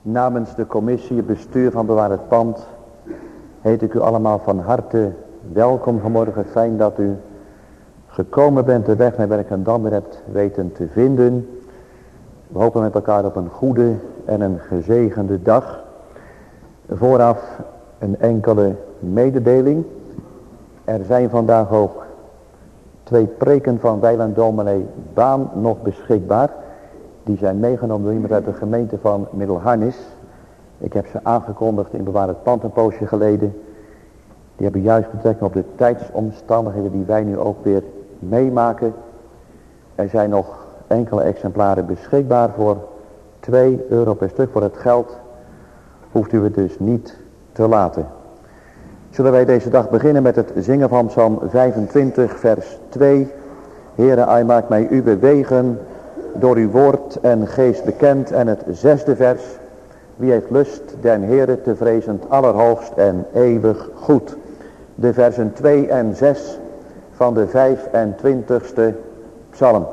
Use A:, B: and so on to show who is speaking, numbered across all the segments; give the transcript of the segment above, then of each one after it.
A: Namens de commissie bestuur van Bewaar het Pand heet ik u allemaal van harte welkom vanmorgen. Fijn dat u gekomen bent, de weg naar Werkendam weer hebt weten te vinden. We hopen met elkaar op een goede en een gezegende dag. Vooraf een enkele mededeling. Er zijn vandaag ook 2 preken van Wijland Dominee Baan nog beschikbaar. Die zijn meegenomen door iemand uit de gemeente van Middelharnis. Ik heb ze aangekondigd in Bewaar het Pand een poosje geleden. Die hebben juist betrekking op de tijdsomstandigheden die wij nu ook weer meemaken. Er zijn nog enkele exemplaren beschikbaar voor €2 per stuk. Voor het geld hoeft u het dus niet te laten. Zullen wij deze dag beginnen met het zingen van Psalm 25 vers 2. Heere, hij maakt mij u bewegen door uw woord en geest bekend. En het 6e vers. Wie heeft lust den Heere te vrezen allerhoogst en eeuwig goed. De versen 2 en 6 van de 25e psalm.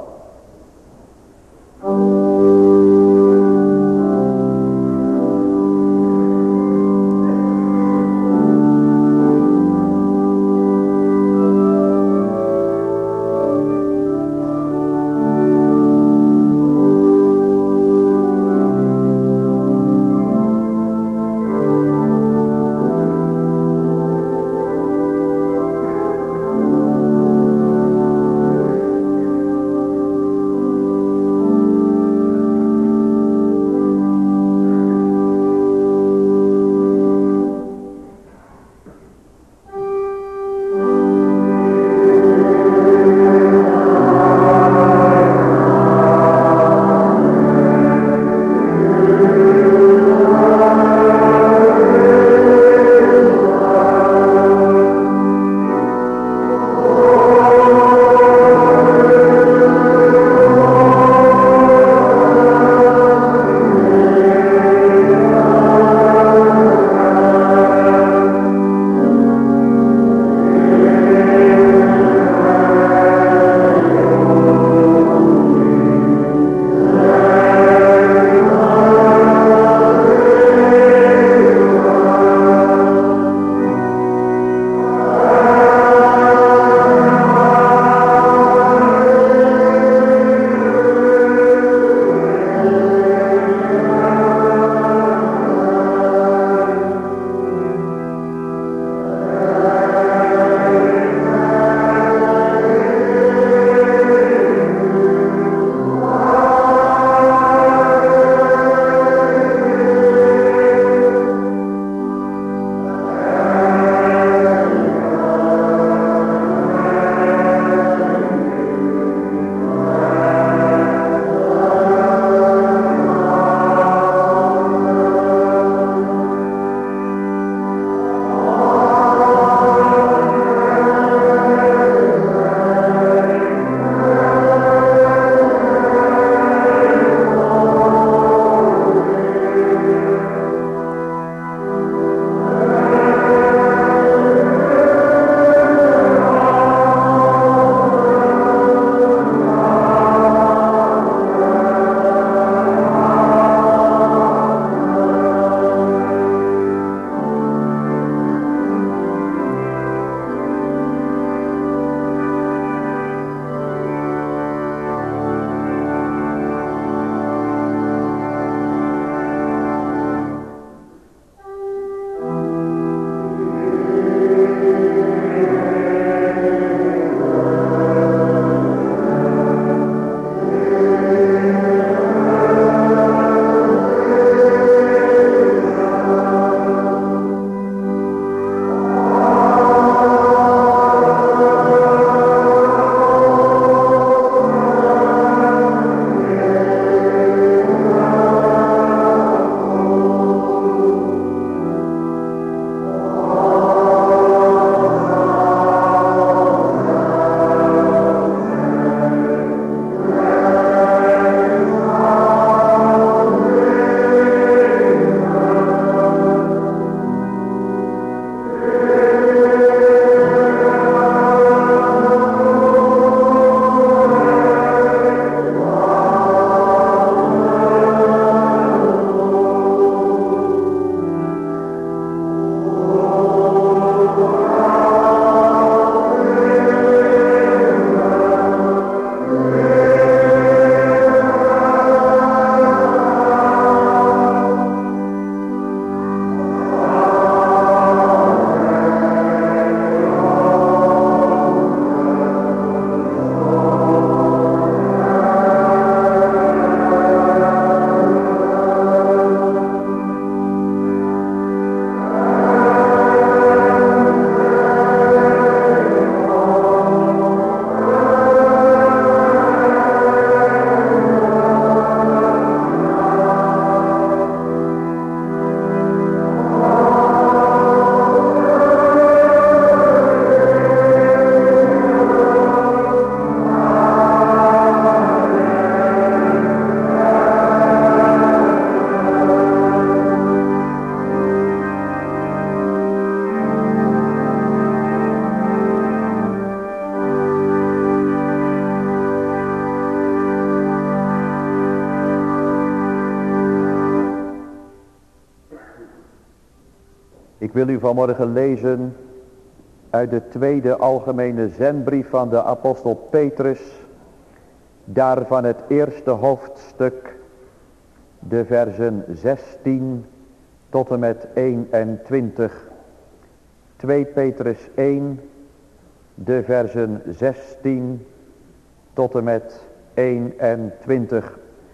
A: Ik wil u vanmorgen lezen uit de tweede algemene zendbrief van de apostel Petrus, daarvan het eerste hoofdstuk, de versen 16 tot en met 21. 2 Petrus 1, de versen 16 tot en met 21.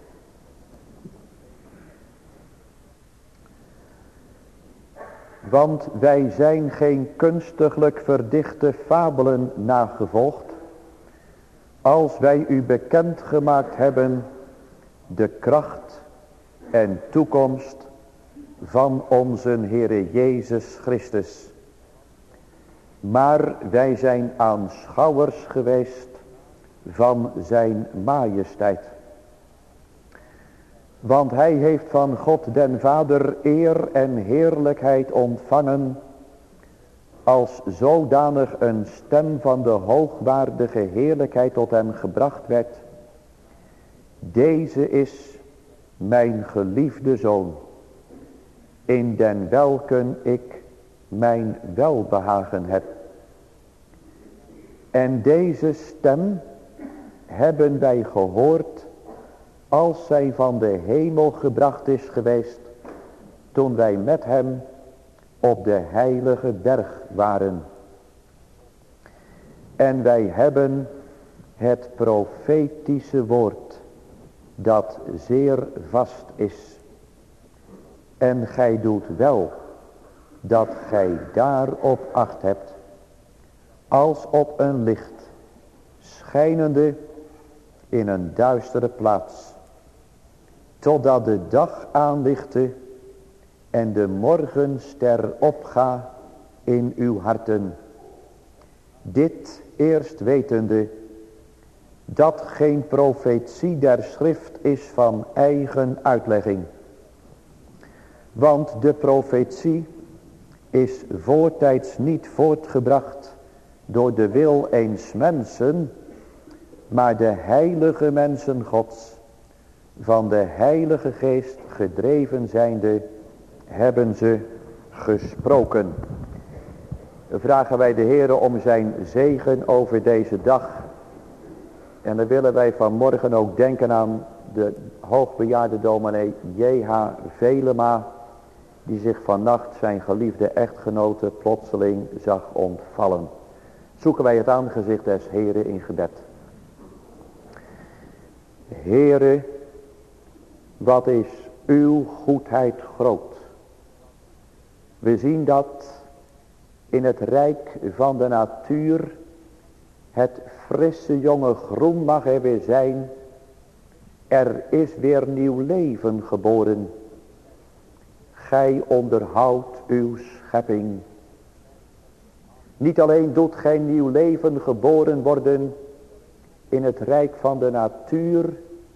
A: Want wij zijn geen kunstiglijk verdichte fabelen nagevolgd, als wij u bekend gemaakt hebben de kracht en toekomst van onze Heere Jezus Christus. Maar wij zijn aanschouwers geweest van zijn majesteit. Want hij heeft van God den Vader eer en heerlijkheid ontvangen, als zodanig een stem van de hoogwaardige heerlijkheid tot hem gebracht werd. Deze is mijn geliefde Zoon, in den welken ik mijn welbehagen heb. En deze stem hebben wij gehoord, als zij van de hemel gebracht is geweest, toen wij met hem op de heilige berg waren. En wij hebben het profetische woord, dat zeer vast is. En gij doet wel, dat gij daarop acht hebt, als op een licht, schijnende in een duistere plaats, totdat de dag aanlichte en de morgenster opga in uw harten. Dit eerst wetende, dat geen profetie der schrift is van eigen uitlegging. Want de profetie is voortijds niet voortgebracht door de wil eens mensen, maar de heilige mensen Gods, van de Heilige Geest gedreven zijnde, hebben ze gesproken. Vragen wij de Heere om zijn zegen over deze dag. En dan willen wij vanmorgen ook denken aan de hoogbejaarde dominee J.H. Velema, die zich vannacht zijn geliefde echtgenote plotseling zag ontvallen. Zoeken wij het aangezicht des Heere in gebed. Heere, wat is uw goedheid groot. We zien dat in het rijk van de natuur het frisse jonge groen mag er weer zijn. Er is weer nieuw leven geboren. Gij onderhoudt uw schepping. Niet alleen doet gij nieuw leven geboren worden in het rijk van de natuur.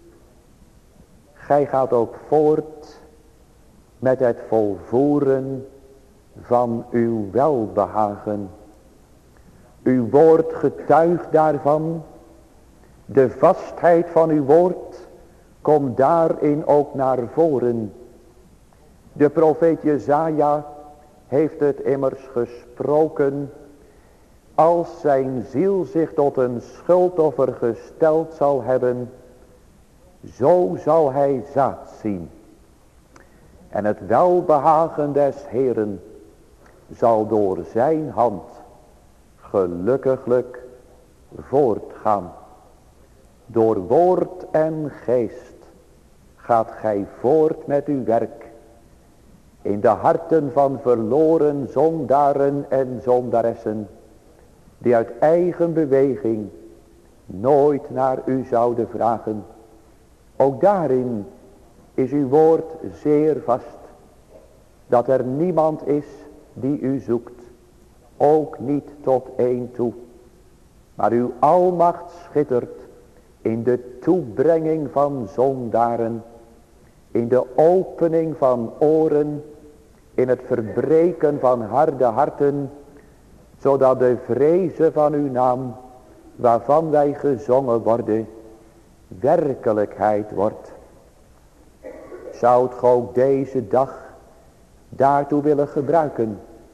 A: Gij gaat ook voort met het volvoeren van uw welbehagen. Uw woord getuigt daarvan. De vastheid van uw woord komt daarin ook naar voren. De profeet Jesaja heeft het immers gesproken. Als zijn ziel zich tot een schuldoffer gesteld zal hebben, zo zal hij zaad zien. En het welbehagen des Heeren zal door zijn hand gelukkiglijk voortgaan. Door woord en geest gaat gij voort met uw werk in de harten van verloren zondaren en zondaressen, die uit eigen beweging nooit naar u zouden vragen. Ook daarin is uw woord zeer vast, dat er niemand is die u zoekt, ook niet tot één toe. Maar uw almacht schittert in de toebrenging van zondaren, in de opening van oren, in het verbreken van harde harten, zodat de vrezen van uw naam, waarvan wij gezongen worden, werkelijkheid wordt. Zoudt ge ook deze dag daartoe willen gebruiken,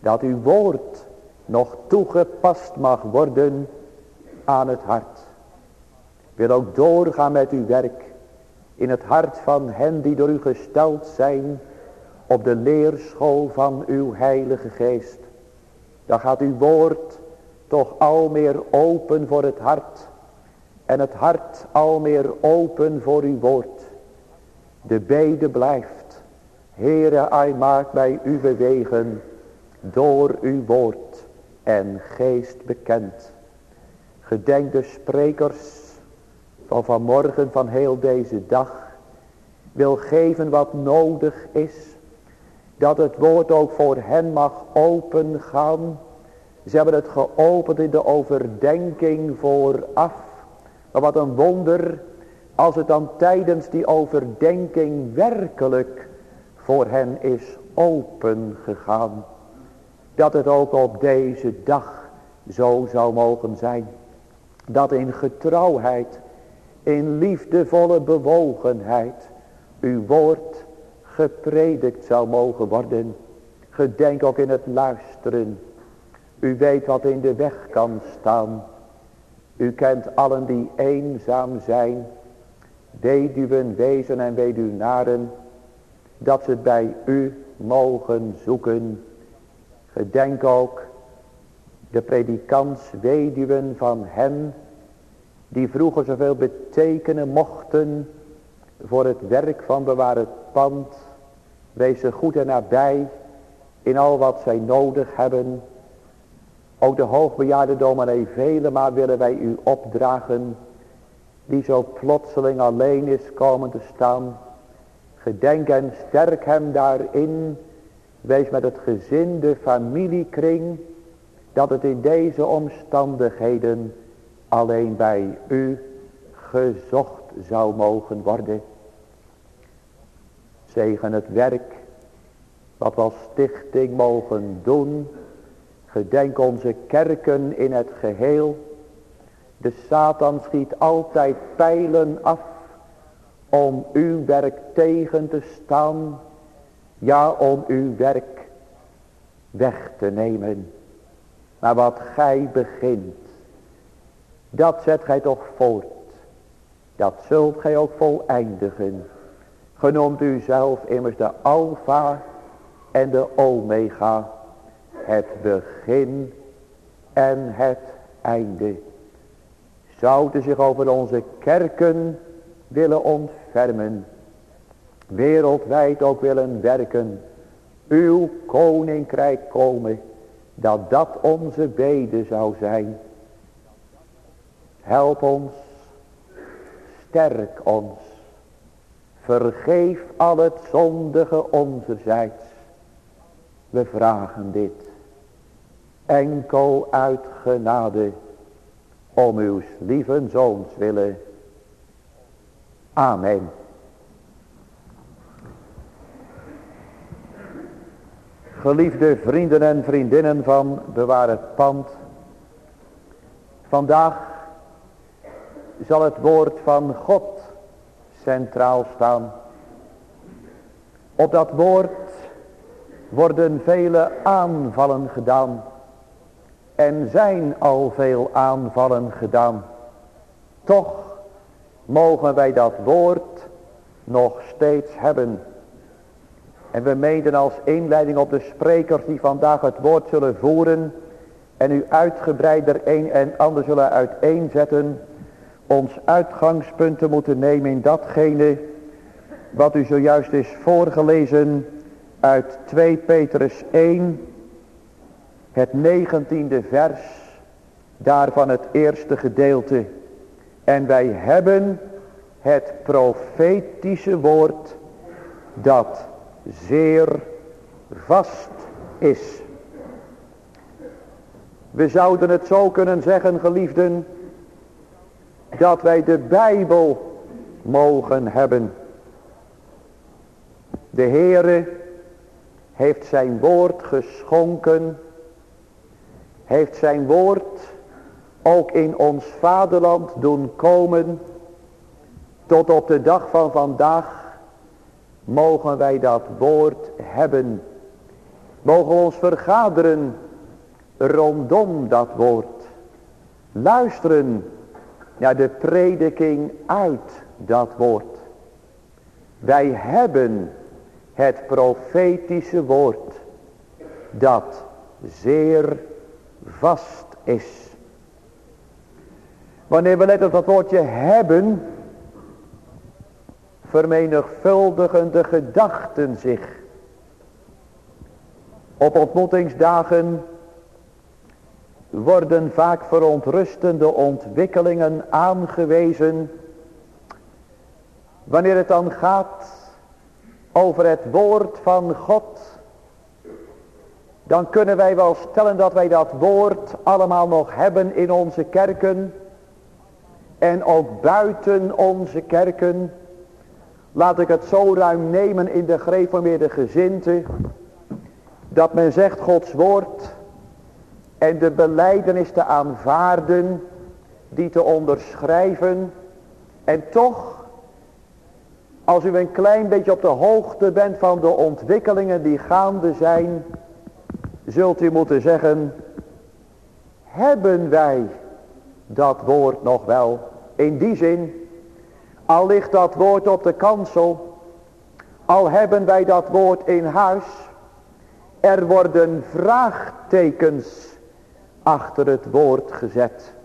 A: Dat uw woord nog toegepast mag worden aan het hart. Wil ook doorgaan met uw werk in het hart van hen die door u gesteld zijn op de leerschool van uw Heilige Geest. Dan gaat uw woord toch al meer open voor het hart en het hart al meer open voor uw woord. De bede blijft. Heere, hij maakt bij u bewegen door uw woord en geest bekend. Gedenk de sprekers van vanmorgen, van heel deze dag. Wil geven wat nodig is. Dat het woord ook voor hen mag open gaan. Ze hebben het geopend in de overdenking vooraf. Maar wat een wonder als het dan tijdens die overdenking werkelijk voor hen is open gegaan. Dat het ook op deze dag zo zou mogen zijn. Dat in getrouwheid, in liefdevolle bewogenheid, uw woord gepredikt zou mogen worden. Gedenk ook in het luisteren. U weet wat in de weg kan staan. U kent allen die eenzaam zijn. Weduwen, wezen en weduwnaren. Dat ze het bij u mogen zoeken. Gedenk ook de predikants, weduwen van hen die vroeger zoveel betekenen mochten voor het werk van bewaar het pand. Wees ze goed en nabij in al wat zij nodig hebben. Ook de hoogbejaarde dominee Velema willen wij u opdragen, die zo plotseling alleen is komen te staan. Gedenk en sterk hem daarin. Wees met het gezin, de familiekring, dat het in deze omstandigheden alleen bij u gezocht zou mogen worden. Zegen het werk wat we als stichting mogen doen. Gedenk onze kerken in het geheel. De Satan schiet altijd pijlen af om uw werk tegen te staan. Ja, om uw werk weg te nemen. Maar wat gij begint, dat zet gij toch voort. Dat zult gij ook voleindigen. Genoemd u zelf immers de Alpha en de Omega. Het begin en het einde. Zou u zich over onze kerken willen ontfermen. Wereldwijd ook willen werken. Uw koninkrijk komen. Dat dat onze bede zou zijn. Help ons. Sterk ons. Vergeef al het zondige onzerzijds. We vragen dit. Enkel uit genade. Om uw lieve zoons willen. Amen. Geliefde vrienden en vriendinnen van Bewaar het Pand. Vandaag zal het woord van God centraal staan. Op dat woord worden vele aanvallen gedaan. En zijn al veel aanvallen gedaan. Toch mogen wij dat woord nog steeds hebben. En we menen als inleiding op de sprekers die vandaag het woord zullen voeren. En u uitgebreider een en ander zullen uiteenzetten. Ons uitgangspunt te moeten nemen in datgene wat u zojuist is voorgelezen uit 2 Petrus 1. Het 19e vers, daarvan het eerste gedeelte. En wij hebben het profetische woord dat zeer vast is. We zouden het zo kunnen zeggen, geliefden, dat wij de Bijbel mogen hebben. De Heere heeft zijn woord geschonken, heeft zijn woord ook in ons vaderland doen komen. Tot op de dag van vandaag mogen wij dat woord hebben. Mogen we ons vergaderen rondom dat woord. Luisteren naar de prediking uit dat woord. Wij hebben het profetische woord dat zeer vast is. Wanneer we letten op dat woordje hebben, vermenigvuldigen de gedachten zich. Op ontmoetingsdagen worden vaak verontrustende ontwikkelingen aangewezen. Wanneer het dan gaat over het woord van God, dan kunnen wij wel stellen dat wij dat woord allemaal nog hebben in onze kerken en ook buiten onze kerken. Laat ik het zo ruim nemen in de gereformeerde gezindte, dat men zegt Gods woord en de belijdenis te aanvaarden, die te onderschrijven. En toch, als u een klein beetje op de hoogte bent van de ontwikkelingen die gaande zijn, zult u moeten zeggen, hebben wij dat woord nog wel? In die zin, al ligt dat woord op de kansel, al hebben wij dat woord in huis, er worden vraagtekens achter het woord gezet.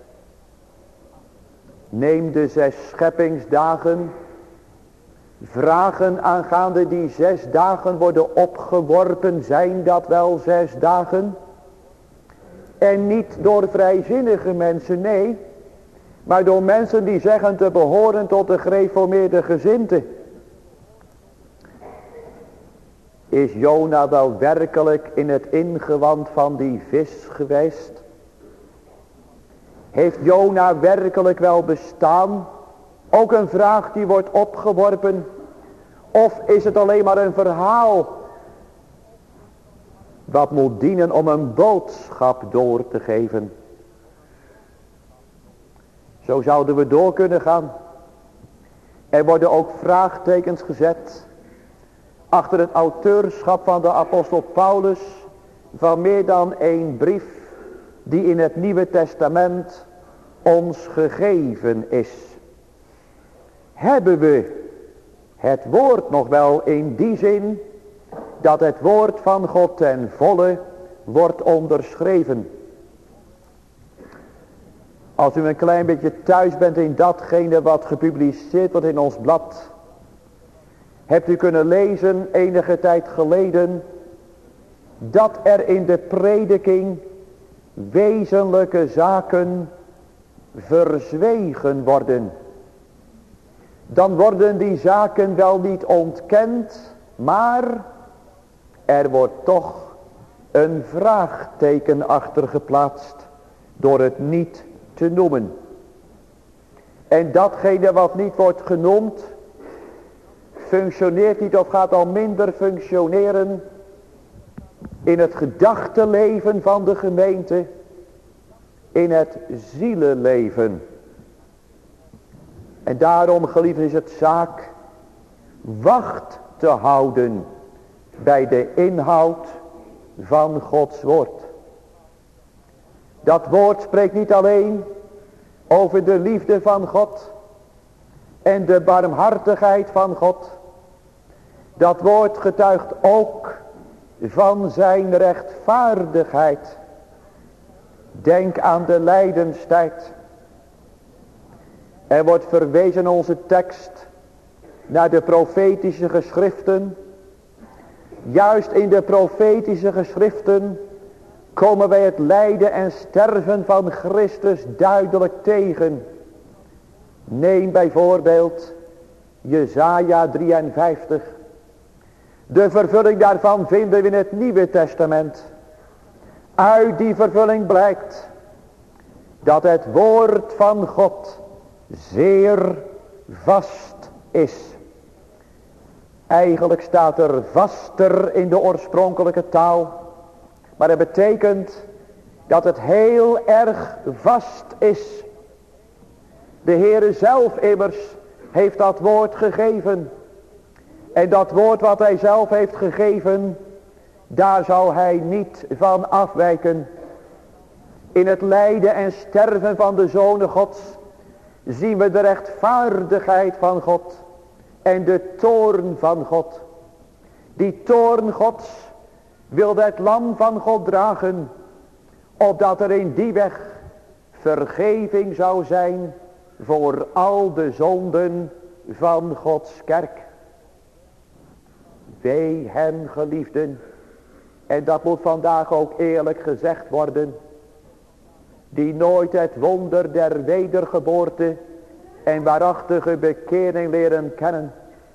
A: Neem de 6 scheppingsdagen. Vragen aangaande die 6 dagen worden opgeworpen. Zijn dat wel 6 dagen? En niet door vrijzinnige mensen, nee. Maar door mensen die zeggen te behoren tot de gereformeerde gezindte. Is Jona wel werkelijk in het ingewand van die vis geweest? Heeft Jona werkelijk wel bestaan? Ook een vraag die wordt opgeworpen. Of is het alleen maar een verhaal wat moet dienen om een boodschap door te geven? Zo zouden we door kunnen gaan. Er worden ook vraagtekens gezet achter het auteurschap van de apostel Paulus van meer dan 1 brief die in het Nieuwe Testament ons gegeven is. Hebben we het woord nog wel in die zin dat het woord van God ten volle wordt onderschreven? Als u een klein beetje thuis bent in datgene wat gepubliceerd wordt in ons blad, hebt u kunnen lezen enige tijd geleden dat er in de prediking wezenlijke zaken verzwegen worden. Dan worden die zaken wel niet ontkend, maar er wordt toch een vraagteken achter geplaatst door het niet te noemen. En datgene wat niet wordt genoemd, functioneert niet of gaat al minder functioneren in het gedachtenleven van de gemeente, in het zielenleven. En daarom, geliefden, is het zaak wacht te houden bij de inhoud van Gods woord. Dat woord spreekt niet alleen over de liefde van God en de barmhartigheid van God. Dat woord getuigt ook van zijn rechtvaardigheid. Denk aan de lijdenstijd. Er wordt verwezen in onze tekst naar de profetische geschriften. Juist in de profetische geschriften komen wij het lijden en sterven van Christus duidelijk tegen. Neem bijvoorbeeld Jesaja 53. De vervulling daarvan vinden we in het Nieuwe Testament. Uit die vervulling blijkt dat het woord van God zeer vast is. Eigenlijk staat er vaster in de oorspronkelijke taal. Maar het betekent dat het heel erg vast is. De Heere zelf immers heeft dat woord gegeven. En dat woord wat hij zelf heeft gegeven,
B: Daar zal hij niet van afwijken. In het lijden en sterven van de zonen Gods zien we de rechtvaardigheid van God en de toorn van God. Die toorn Gods wilde het lam van God dragen, opdat er in die weg vergeving zou zijn voor al de zonden van Gods kerk. Wee hen geliefden, en dat moet vandaag ook eerlijk gezegd worden, die nooit het wonder der wedergeboorte en waarachtige bekering leren kennen.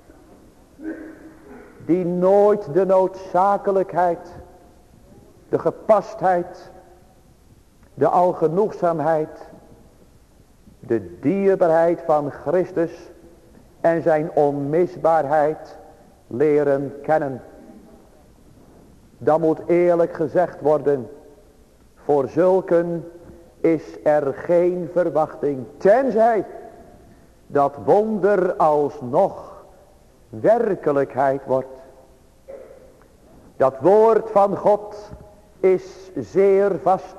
B: Die nooit de noodzakelijkheid, de gepastheid, de algenoegzaamheid, de dierbaarheid van Christus en zijn onmisbaarheid leren kennen. Dan moet eerlijk gezegd worden, voor zulken is er geen verwachting, tenzij dat wonder alsnog werkelijkheid wordt. Dat woord van God is zeer vast.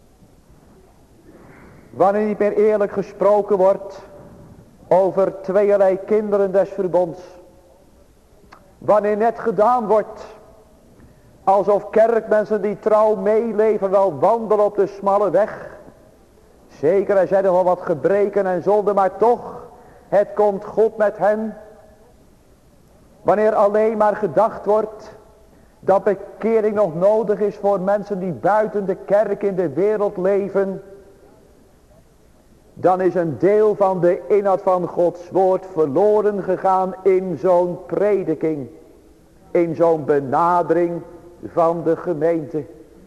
B: Wanneer niet meer eerlijk gesproken wordt over tweeërlei kinderen des verbonds. Wanneer net gedaan wordt alsof kerkmensen die trouw meeleven wel wandelen op de smalle weg. Zeker, er zijn nog wel wat gebreken en zonden, maar toch, het komt goed met hen. Wanneer alleen maar gedacht wordt dat bekering nog nodig is voor mensen die buiten de kerk in de wereld leven, dan is een deel van de inhoud van Gods woord verloren gegaan in zo'n prediking, in zo'n benadering van de gemeente.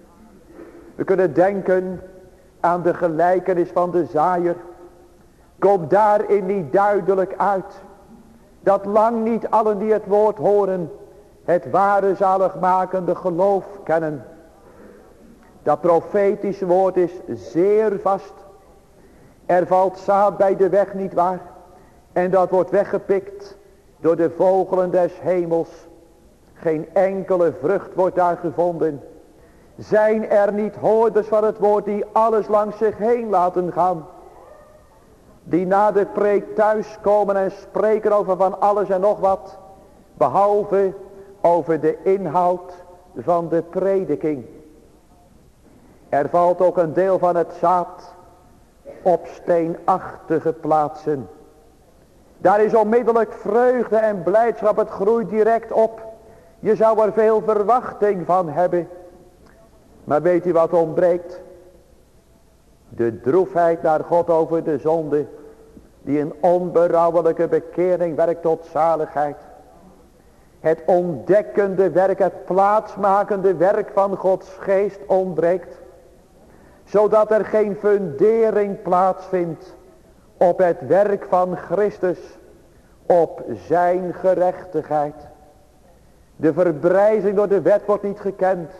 B: We kunnen denken aan de gelijkenis van de zaaier. Komt daarin niet duidelijk uit dat lang niet allen die het woord horen het ware zaligmakende geloof kennen. Dat profetische woord is zeer vast. Er valt zaad bij de weg, niet waar? En dat wordt weggepikt door de vogelen des hemels. Geen enkele vrucht wordt daar gevonden. Zijn er niet hoorders van het woord die alles langs zich heen laten gaan? Die na de preek thuiskomen en spreken over van alles en nog wat. Behalve over de inhoud van de prediking. Er valt ook een deel van het zaad op steenachtige plaatsen. Daar is onmiddellijk vreugde en blijdschap. Het groeit direct op. Je zou er veel verwachting van hebben. Maar weet u wat ontbreekt? De droefheid naar God over de zonde, die een onberouwelijke bekering werkt tot zaligheid. Het ontdekkende werk, het plaatsmakende werk van Gods geest ontbreekt. Zodat er geen fundering plaatsvindt op het werk van Christus, op zijn gerechtigheid. De verbrijzing door de wet wordt niet gekend.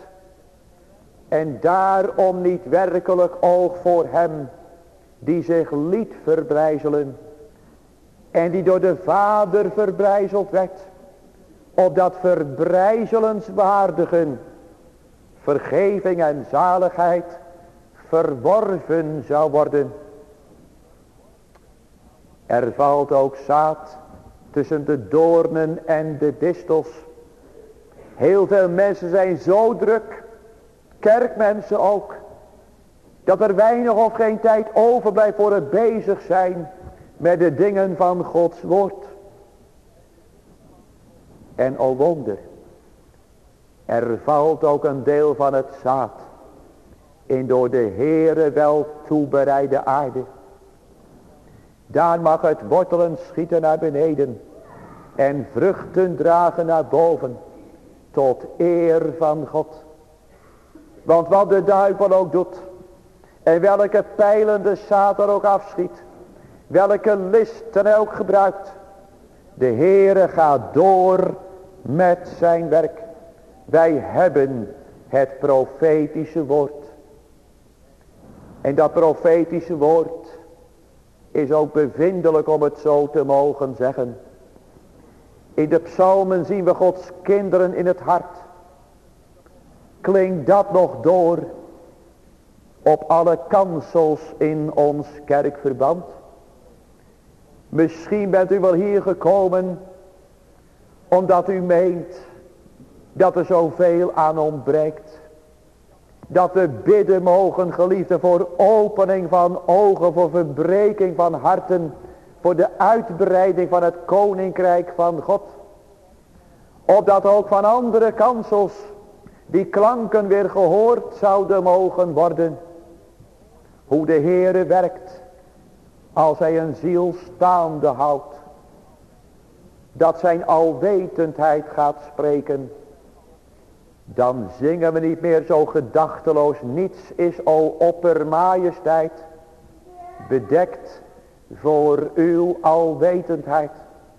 B: En daarom niet werkelijk oog voor hem die zich liet verbrijzelen. En die door de Vader verbrijzeld werd. Opdat verbrijzelenswaardigen vergeving en zaligheid verworven zou worden. Er valt ook zaad tussen de doornen en de distels. Heel veel mensen zijn zo druk, kerkmensen ook, dat er weinig of geen tijd overblijft voor het bezig zijn met de dingen van Gods woord. En o wonder, er valt ook een deel van het zaad in door de Heere wel toebereide aarde. Daar mag het wortelen schieten naar beneden en vruchten dragen naar boven tot eer van God. Want wat de duivel ook doet en welke pijlende zaad er ook afschiet, welke listen hij ook gebruikt, de Heere gaat door met zijn werk. Wij hebben het profetische woord. En dat profetische woord is ook bevindelijk om het zo te mogen zeggen. In de psalmen zien we Gods kinderen in het hart. Klinkt dat nog door op alle kansels in ons kerkverband? Misschien bent u wel hier gekomen omdat u meent dat er zoveel aan ontbreekt. Dat we bidden mogen, geliefden, voor opening van ogen, voor verbreking van harten, voor de uitbreiding van het koninkrijk van God. Opdat ook van andere kansels die klanken weer gehoord zouden mogen worden. Hoe de Heere werkt als hij een ziel staande houdt. Dat zijn alwetendheid gaat spreken. Dan zingen we niet meer zo gedachteloos. Niets is o oppermajesteit bedekt voor uw alwetendheid.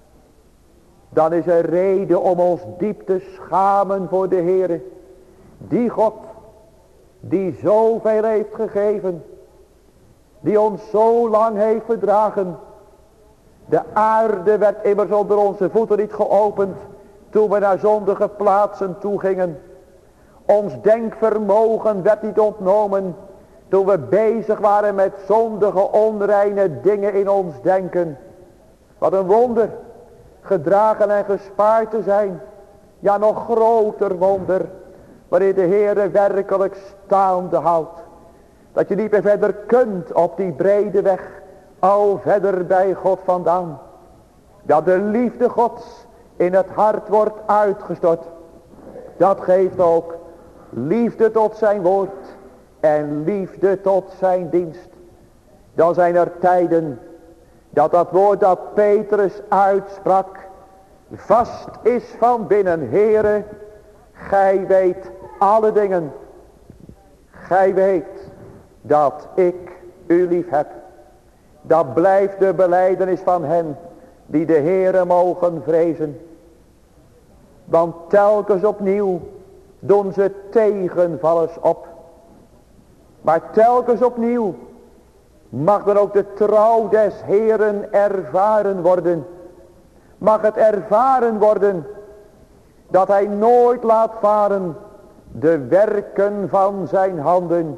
B: Dan is er reden om ons diep te schamen voor de Heere. Die God die zoveel heeft gegeven. Die ons zo lang heeft verdragen. De aarde werd immers onder onze voeten niet geopend toen we naar zondige plaatsen toe gingen. Ons denkvermogen werd niet ontnomen toen we bezig waren met zondige onreine dingen in ons denken. Wat een wonder, gedragen en gespaard te zijn. Ja, nog groter wonder, waarin de Heere werkelijk staande houdt. Dat je niet meer verder kunt op die brede weg, al verder bij God vandaan. Dat de liefde Gods in het hart wordt uitgestort. Dat geeft ook liefde tot zijn woord en liefde tot zijn dienst. Dan zijn er tijden dat dat woord dat Petrus uitsprak vast is van binnen. Heere, gij weet alle dingen. Gij weet dat ik u lief heb. Dat blijft de belijdenis van hen die de Heere mogen vrezen. Want telkens opnieuw doen ze tegenvallers op. Maar telkens opnieuw mag dan ook de trouw des Heeren ervaren worden. Mag het ervaren worden dat hij nooit laat varen de werken van zijn handen.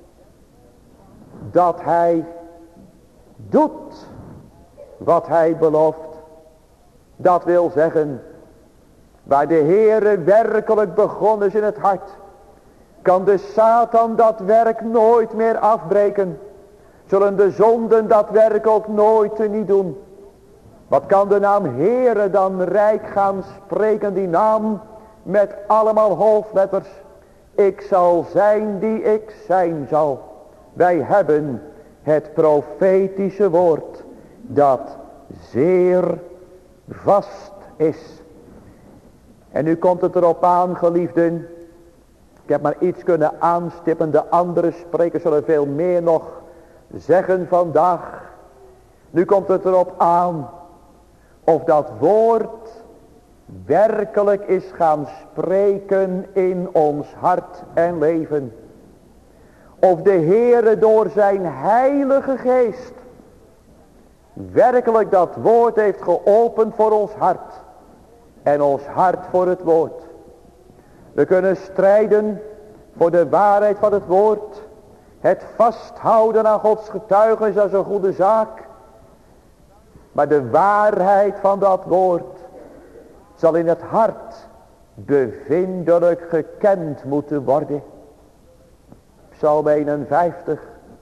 B: Dat hij doet wat hij belooft. Dat wil zeggen, waar de Heere werkelijk begonnen is in het hart, kan de Satan dat werk nooit meer afbreken. Zullen de zonden dat werk ook nooit teniet doen. Wat kan de naam Heere dan rijk gaan spreken, die naam met allemaal hoofdletters. Ik zal zijn die ik zijn zal. Wij hebben het profetische woord dat zeer vast is. En nu komt het erop aan, geliefden. Ik heb maar iets kunnen aanstippen. De andere sprekers zullen veel meer nog zeggen vandaag. Nu komt het erop aan of dat woord werkelijk is gaan spreken in ons hart en leven. Of de Heere door zijn heilige geest werkelijk dat woord heeft geopend voor ons hart. En ons hart voor het woord. We kunnen strijden voor de waarheid van het woord. Het vasthouden aan Gods getuigenis, dat is een goede zaak. Maar de waarheid van dat woord zal in het hart bevindelijk gekend moeten worden. Psalm 51.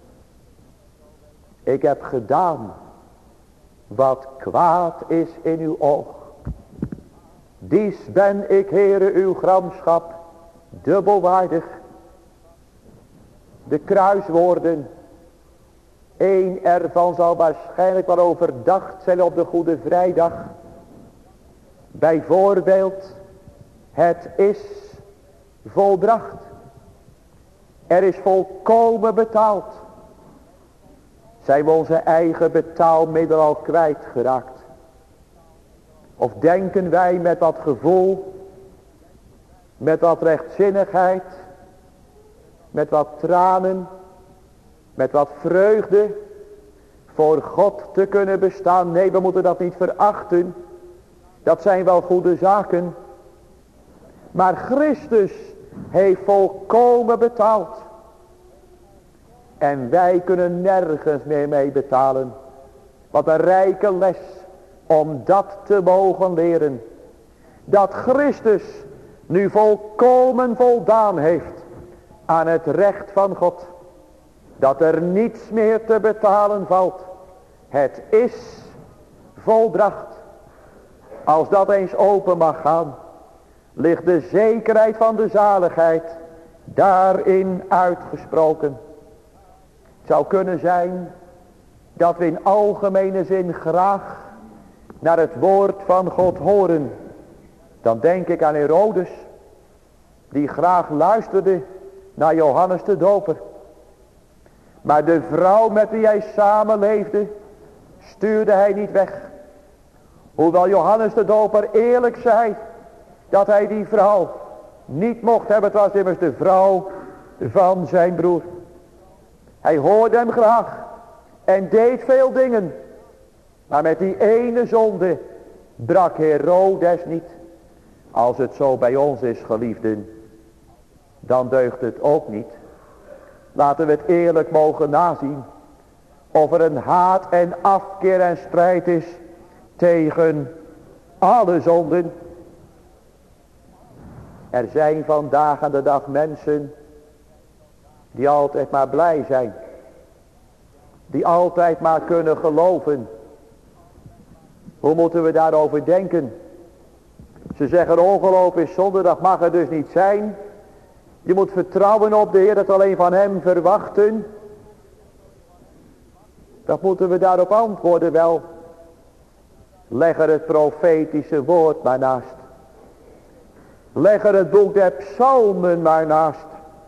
B: Ik heb gedaan wat kwaad is in uw oog. Dies ben ik, Heere, uw gramschap, dubbelwaardig. De kruiswoorden, één ervan zal waarschijnlijk wel overdacht zijn op de Goede Vrijdag. Bijvoorbeeld, het is volbracht. Er is volkomen betaald. Zijn we onze eigen betaalmiddel al kwijtgeraakt? Of denken wij met dat gevoel, met wat rechtzinnigheid, met wat tranen, met wat vreugde voor God te kunnen bestaan? Nee, we moeten dat niet verachten. Dat zijn wel goede zaken. Maar Christus heeft volkomen betaald. En wij kunnen nergens meer mee betalen. Wat een rijke les om dat te mogen leren. Dat Christus nu volkomen voldaan heeft aan het recht van God. Dat er niets meer te betalen valt. Het is volbracht. Als dat eens open mag gaan, ligt de zekerheid van de zaligheid daarin uitgesproken. Het zou kunnen zijn dat we in algemene zin graag naar het woord van God horen. Dan denk ik aan Herodes, die graag luisterde naar Johannes de Doper. Maar de vrouw met wie hij samenleefde, stuurde hij niet weg. Hoewel Johannes de Doper eerlijk zei dat hij die vrouw niet mocht hebben. Het was immers de vrouw van zijn broer. Hij hoorde hem graag en deed veel dingen. Maar met die ene zonde brak Herodes niet. Als het zo bij ons is, geliefden, dan deugt het ook niet. Laten we het eerlijk mogen nazien. Of er een haat en afkeer en strijd is tegen alle zonden. Er zijn vandaag aan de dag mensen die altijd maar blij zijn. Die altijd maar kunnen geloven. Hoe moeten we daarover denken? Ze zeggen ongeloof is zonde, dat mag er dus niet zijn. Je moet vertrouwen op de Heer, het alleen van hem verwachten. Dat moeten we daarop antwoorden wel. Leg er het profetische woord maar naast. Leg er het boek der psalmen maar naast.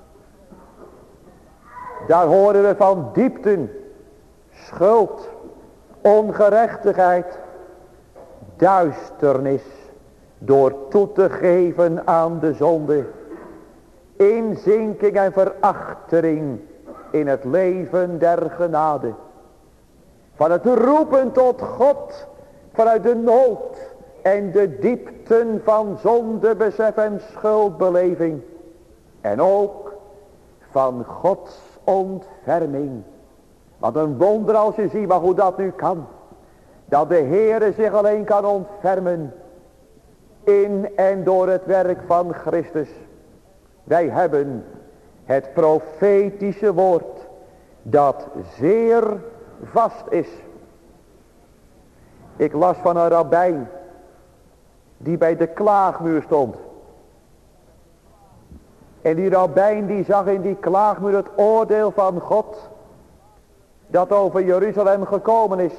B: Daar horen we van diepten, schuld, ongerechtigheid, duisternis, door toe te geven aan de zonde, inzinking en verachtering in het leven der genade. Van het roepen tot God vanuit de nood en de diepten van zondebesef en schuldbeleving. En ook van Gods ontferming. Wat een wonder als je ziet maar hoe dat nu kan. Dat de Heere zich alleen kan ontfermen in en door het werk van Christus. Wij hebben het profetische woord dat zeer vast is. Ik las van een rabbijn die bij de klaagmuur stond. En die rabbijn die zag in die klaagmuur het oordeel van God dat over Jeruzalem gekomen is.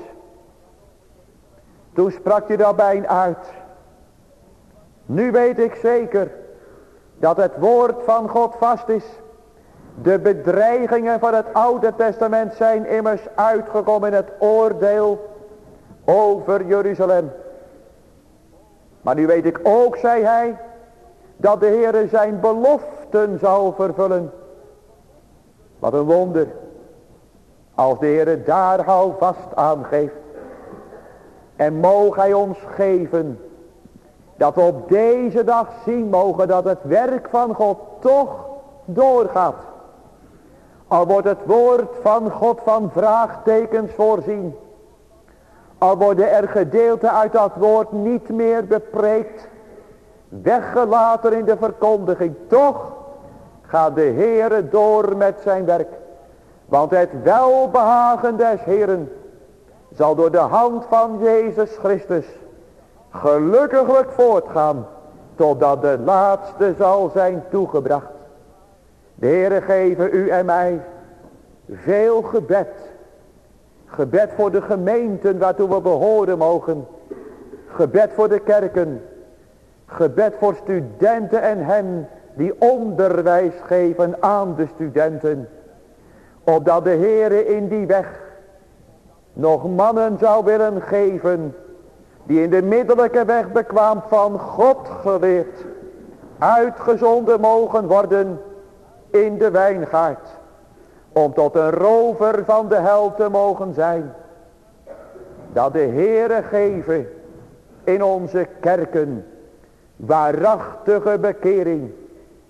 B: Toen sprak die rabbijn uit. Nu weet ik zeker dat het woord van God vast is. De bedreigingen van het Oude Testament zijn immers uitgekomen in het oordeel over Jeruzalem. Maar nu weet ik ook, zei hij, dat de Heere zijn beloften zal vervullen. Wat een wonder. Als de Heere daar houvast aan geeft. En mogen hij ons geven dat we op deze dag zien mogen dat het werk van God toch doorgaat. Al wordt het woord van God van vraagtekens voorzien. Al worden er gedeelten uit dat woord niet meer bepreekt. Weggelaten in de verkondiging. Toch gaat de Heere door met zijn werk. Want het welbehagen des Heeren zal door de hand van Jezus Christus gelukkiglijk voortgaan. Totdat de laatste zal zijn toegebracht. De Heere geven u en mij veel gebed. Gebed voor de gemeenten waartoe we behoren mogen. Gebed voor de kerken. Gebed voor studenten en hen die onderwijs geven aan de studenten. Opdat de Heere in die weg nog mannen zou willen geven die in de middellijke weg bekwaam van God geleerd, uitgezonden mogen worden in de wijngaard, om tot een rover van de hel te mogen zijn. Dat de Heere geven in onze kerken waarachtige bekering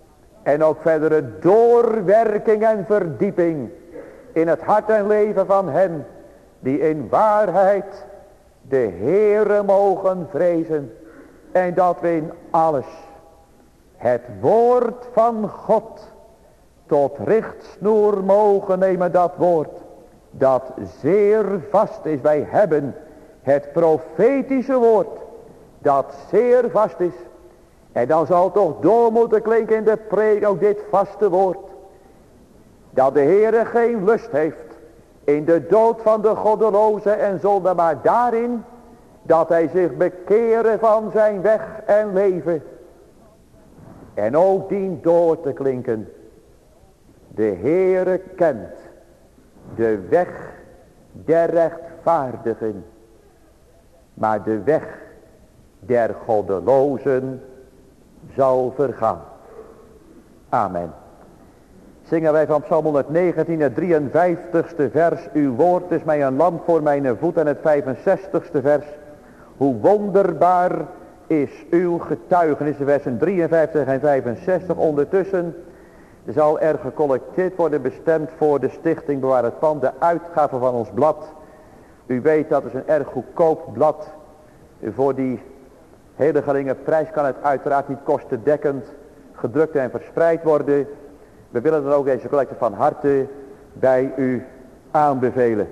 B: En ook verdere doorwerking en verdieping in het hart en leven van hen die in waarheid de Heere mogen vrezen. En dat we in alles het woord van God tot richtsnoer mogen nemen, dat woord dat zeer vast is. Wij hebben het profetische woord dat zeer vast is. En dan zal toch door moeten klinken in de preek ook dit vaste woord. Dat de Heere geen lust heeft in de dood van de goddeloze en zonde, maar daarin dat hij zich bekeren van zijn weg en leven. En ook dient door te klinken. De Heere kent de weg der rechtvaardigen, maar de weg der goddelozen zal vergaan. Amen. Zingen wij van Psalm 119 het 53ste vers. Uw woord is mij een lamp voor mijn voet, en het 65ste vers. Hoe wonderbaar is uw getuigenis. De versen 53 en 65. Ondertussen zal er gecollecteerd worden, bestemd voor de stichting Bewaar het Pand, de uitgave van ons blad. U weet dat is een erg goedkoop blad. Voor die hele geringe prijs kan het uiteraard niet kostendekkend gedrukt en verspreid worden. We willen dan ook deze collecte van harte bij u aanbevelen.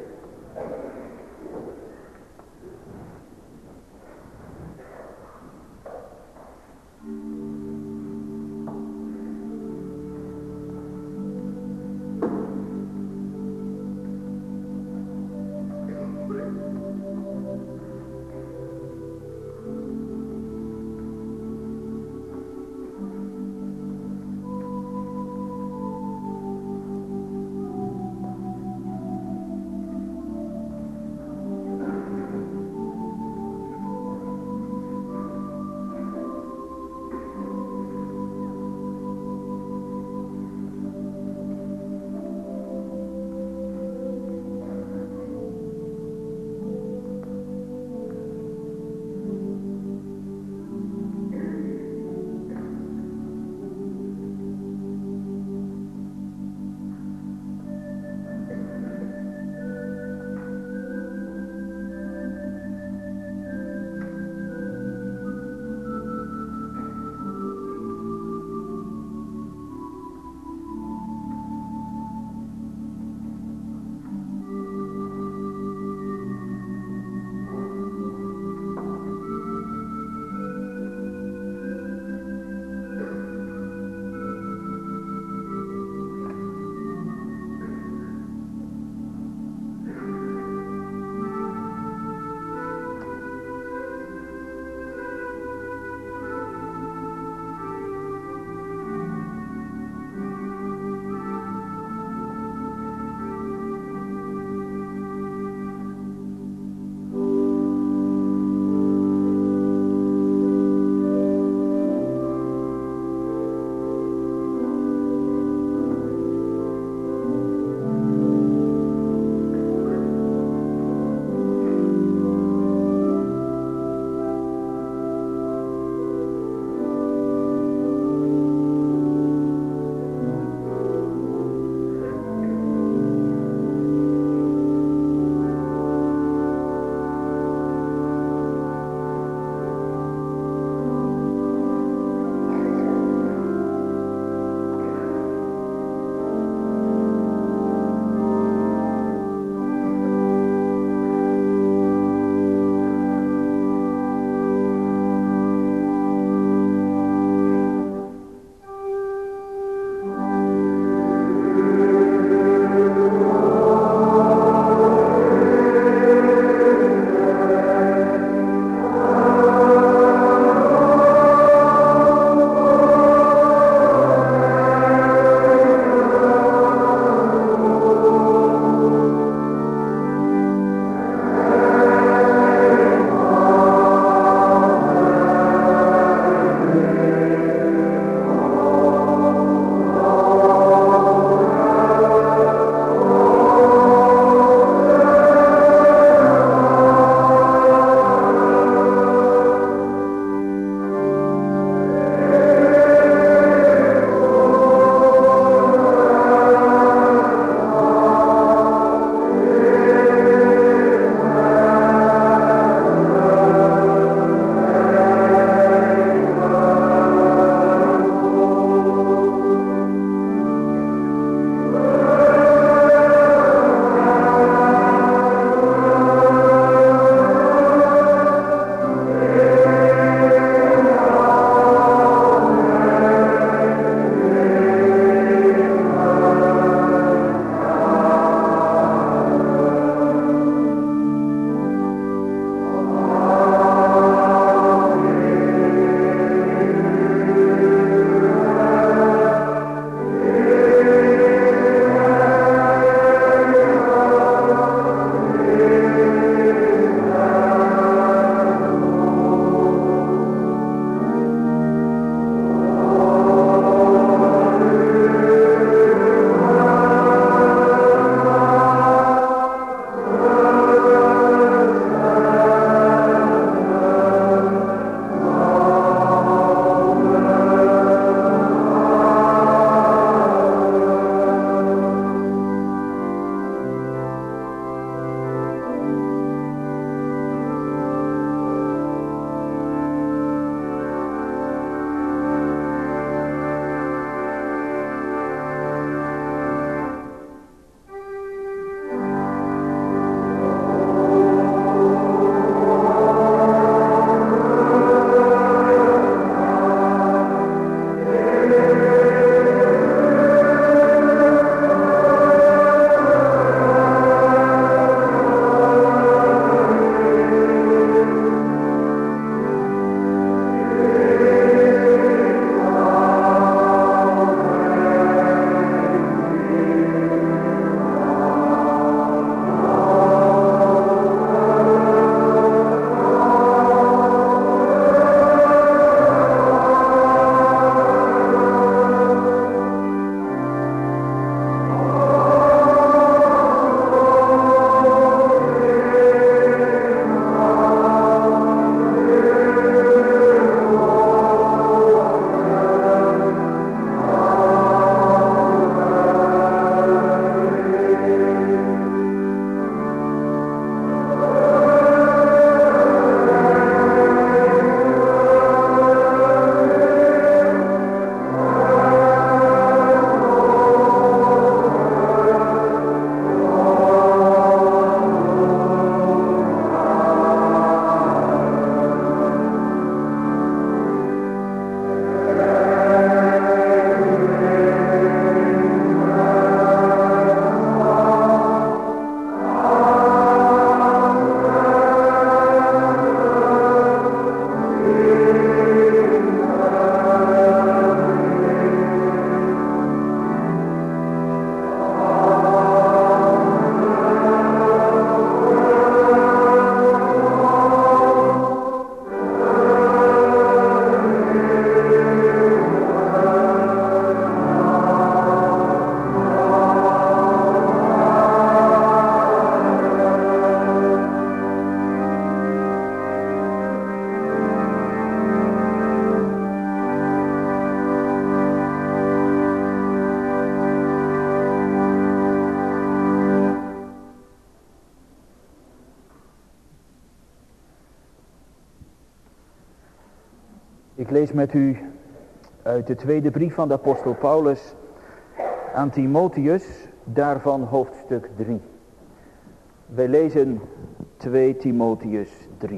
C: Ik lees met u uit de tweede brief van de apostel Paulus aan Timotheus, daarvan hoofdstuk 3. Wij lezen 2 Timotheus 3.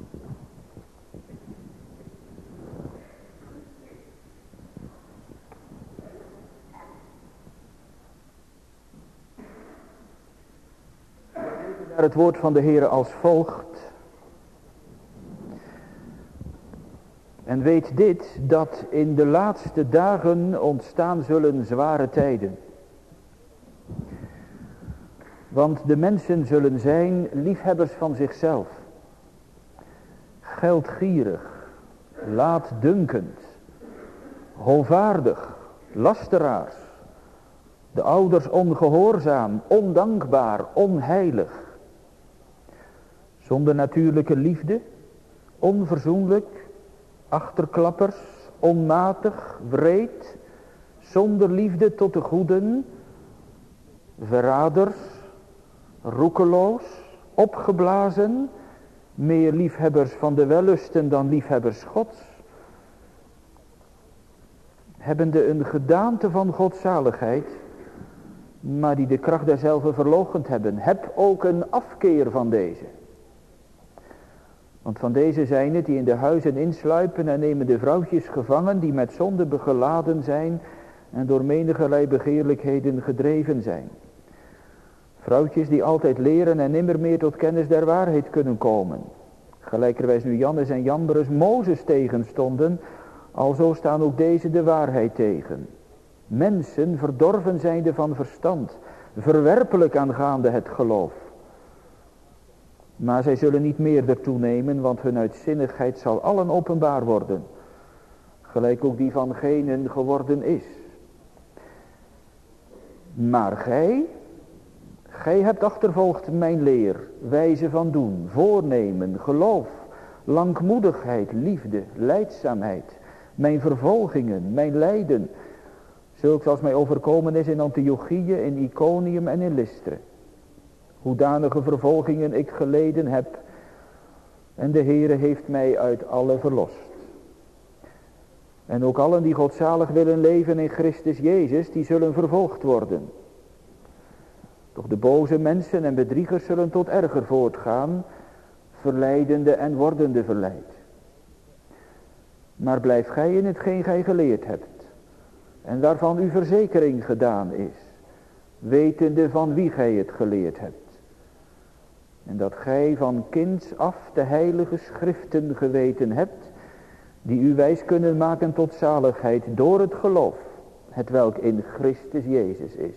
C: Naar het woord van de Heere als volgt. En weet dit, dat in de laatste dagen ontstaan zullen zware tijden. Want de mensen zullen zijn liefhebbers van zichzelf, geldgierig, laatdunkend, hovaardig, lasteraars, de ouders ongehoorzaam, ondankbaar, onheilig, zonder natuurlijke liefde, onverzoenlijk, achterklappers, onmatig, wreed, zonder liefde tot de goeden, verraders, roekeloos, opgeblazen, meer liefhebbers van de wellusten dan liefhebbers Gods, hebbende een gedaante van godzaligheid, maar die de kracht derzelve verloochend hebben. Heb ook een afkeer van deze. Want van deze zijn het die in de huizen insluipen en nemen de vrouwtjes gevangen die met zonde begeladen zijn en door menigerlei begeerlijkheden gedreven zijn. Vrouwtjes die altijd leren en nimmer meer tot kennis der waarheid kunnen komen. Gelijkerwijs nu Jannes en Jambres Mozes tegenstonden, alzo staan ook deze de waarheid tegen. Mensen verdorven zijnde van verstand, verwerpelijk aangaande het geloof. Maar zij zullen niet meerder toenemen, want hun uitzinnigheid zal allen openbaar worden. Gelijk ook die van genen geworden is. Maar gij hebt achtervolgd mijn leer, wijze van doen, voornemen, geloof, langmoedigheid, liefde, lijdzaamheid, mijn vervolgingen, mijn lijden, zulks als mij overkomen is in Antiochië, in Iconium en in Lystra. Hoedanige vervolgingen ik geleden heb, en de Heere heeft mij uit alle verlost. En ook allen die godzalig willen leven in Christus Jezus, die zullen vervolgd worden. Doch de boze mensen en bedriegers zullen tot erger voortgaan, verleidende en wordende verleid. Maar blijf gij in hetgeen gij geleerd hebt, en waarvan uw verzekering gedaan is, wetende van wie gij het geleerd hebt. En dat gij van kinds af de heilige schriften geweten hebt, die u wijs kunnen maken tot zaligheid door het geloof, hetwelk in Christus Jezus is.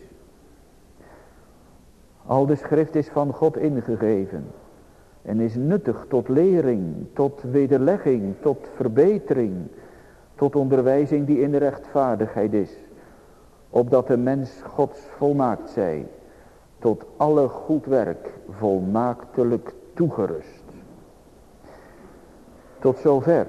C: Al de schrift is van God ingegeven en is nuttig tot lering, tot wederlegging, tot verbetering, tot onderwijzing die in de rechtvaardigheid is, opdat de mens Gods volmaakt zij, tot alle goed werk volmaaktelijk toegerust. Tot zover.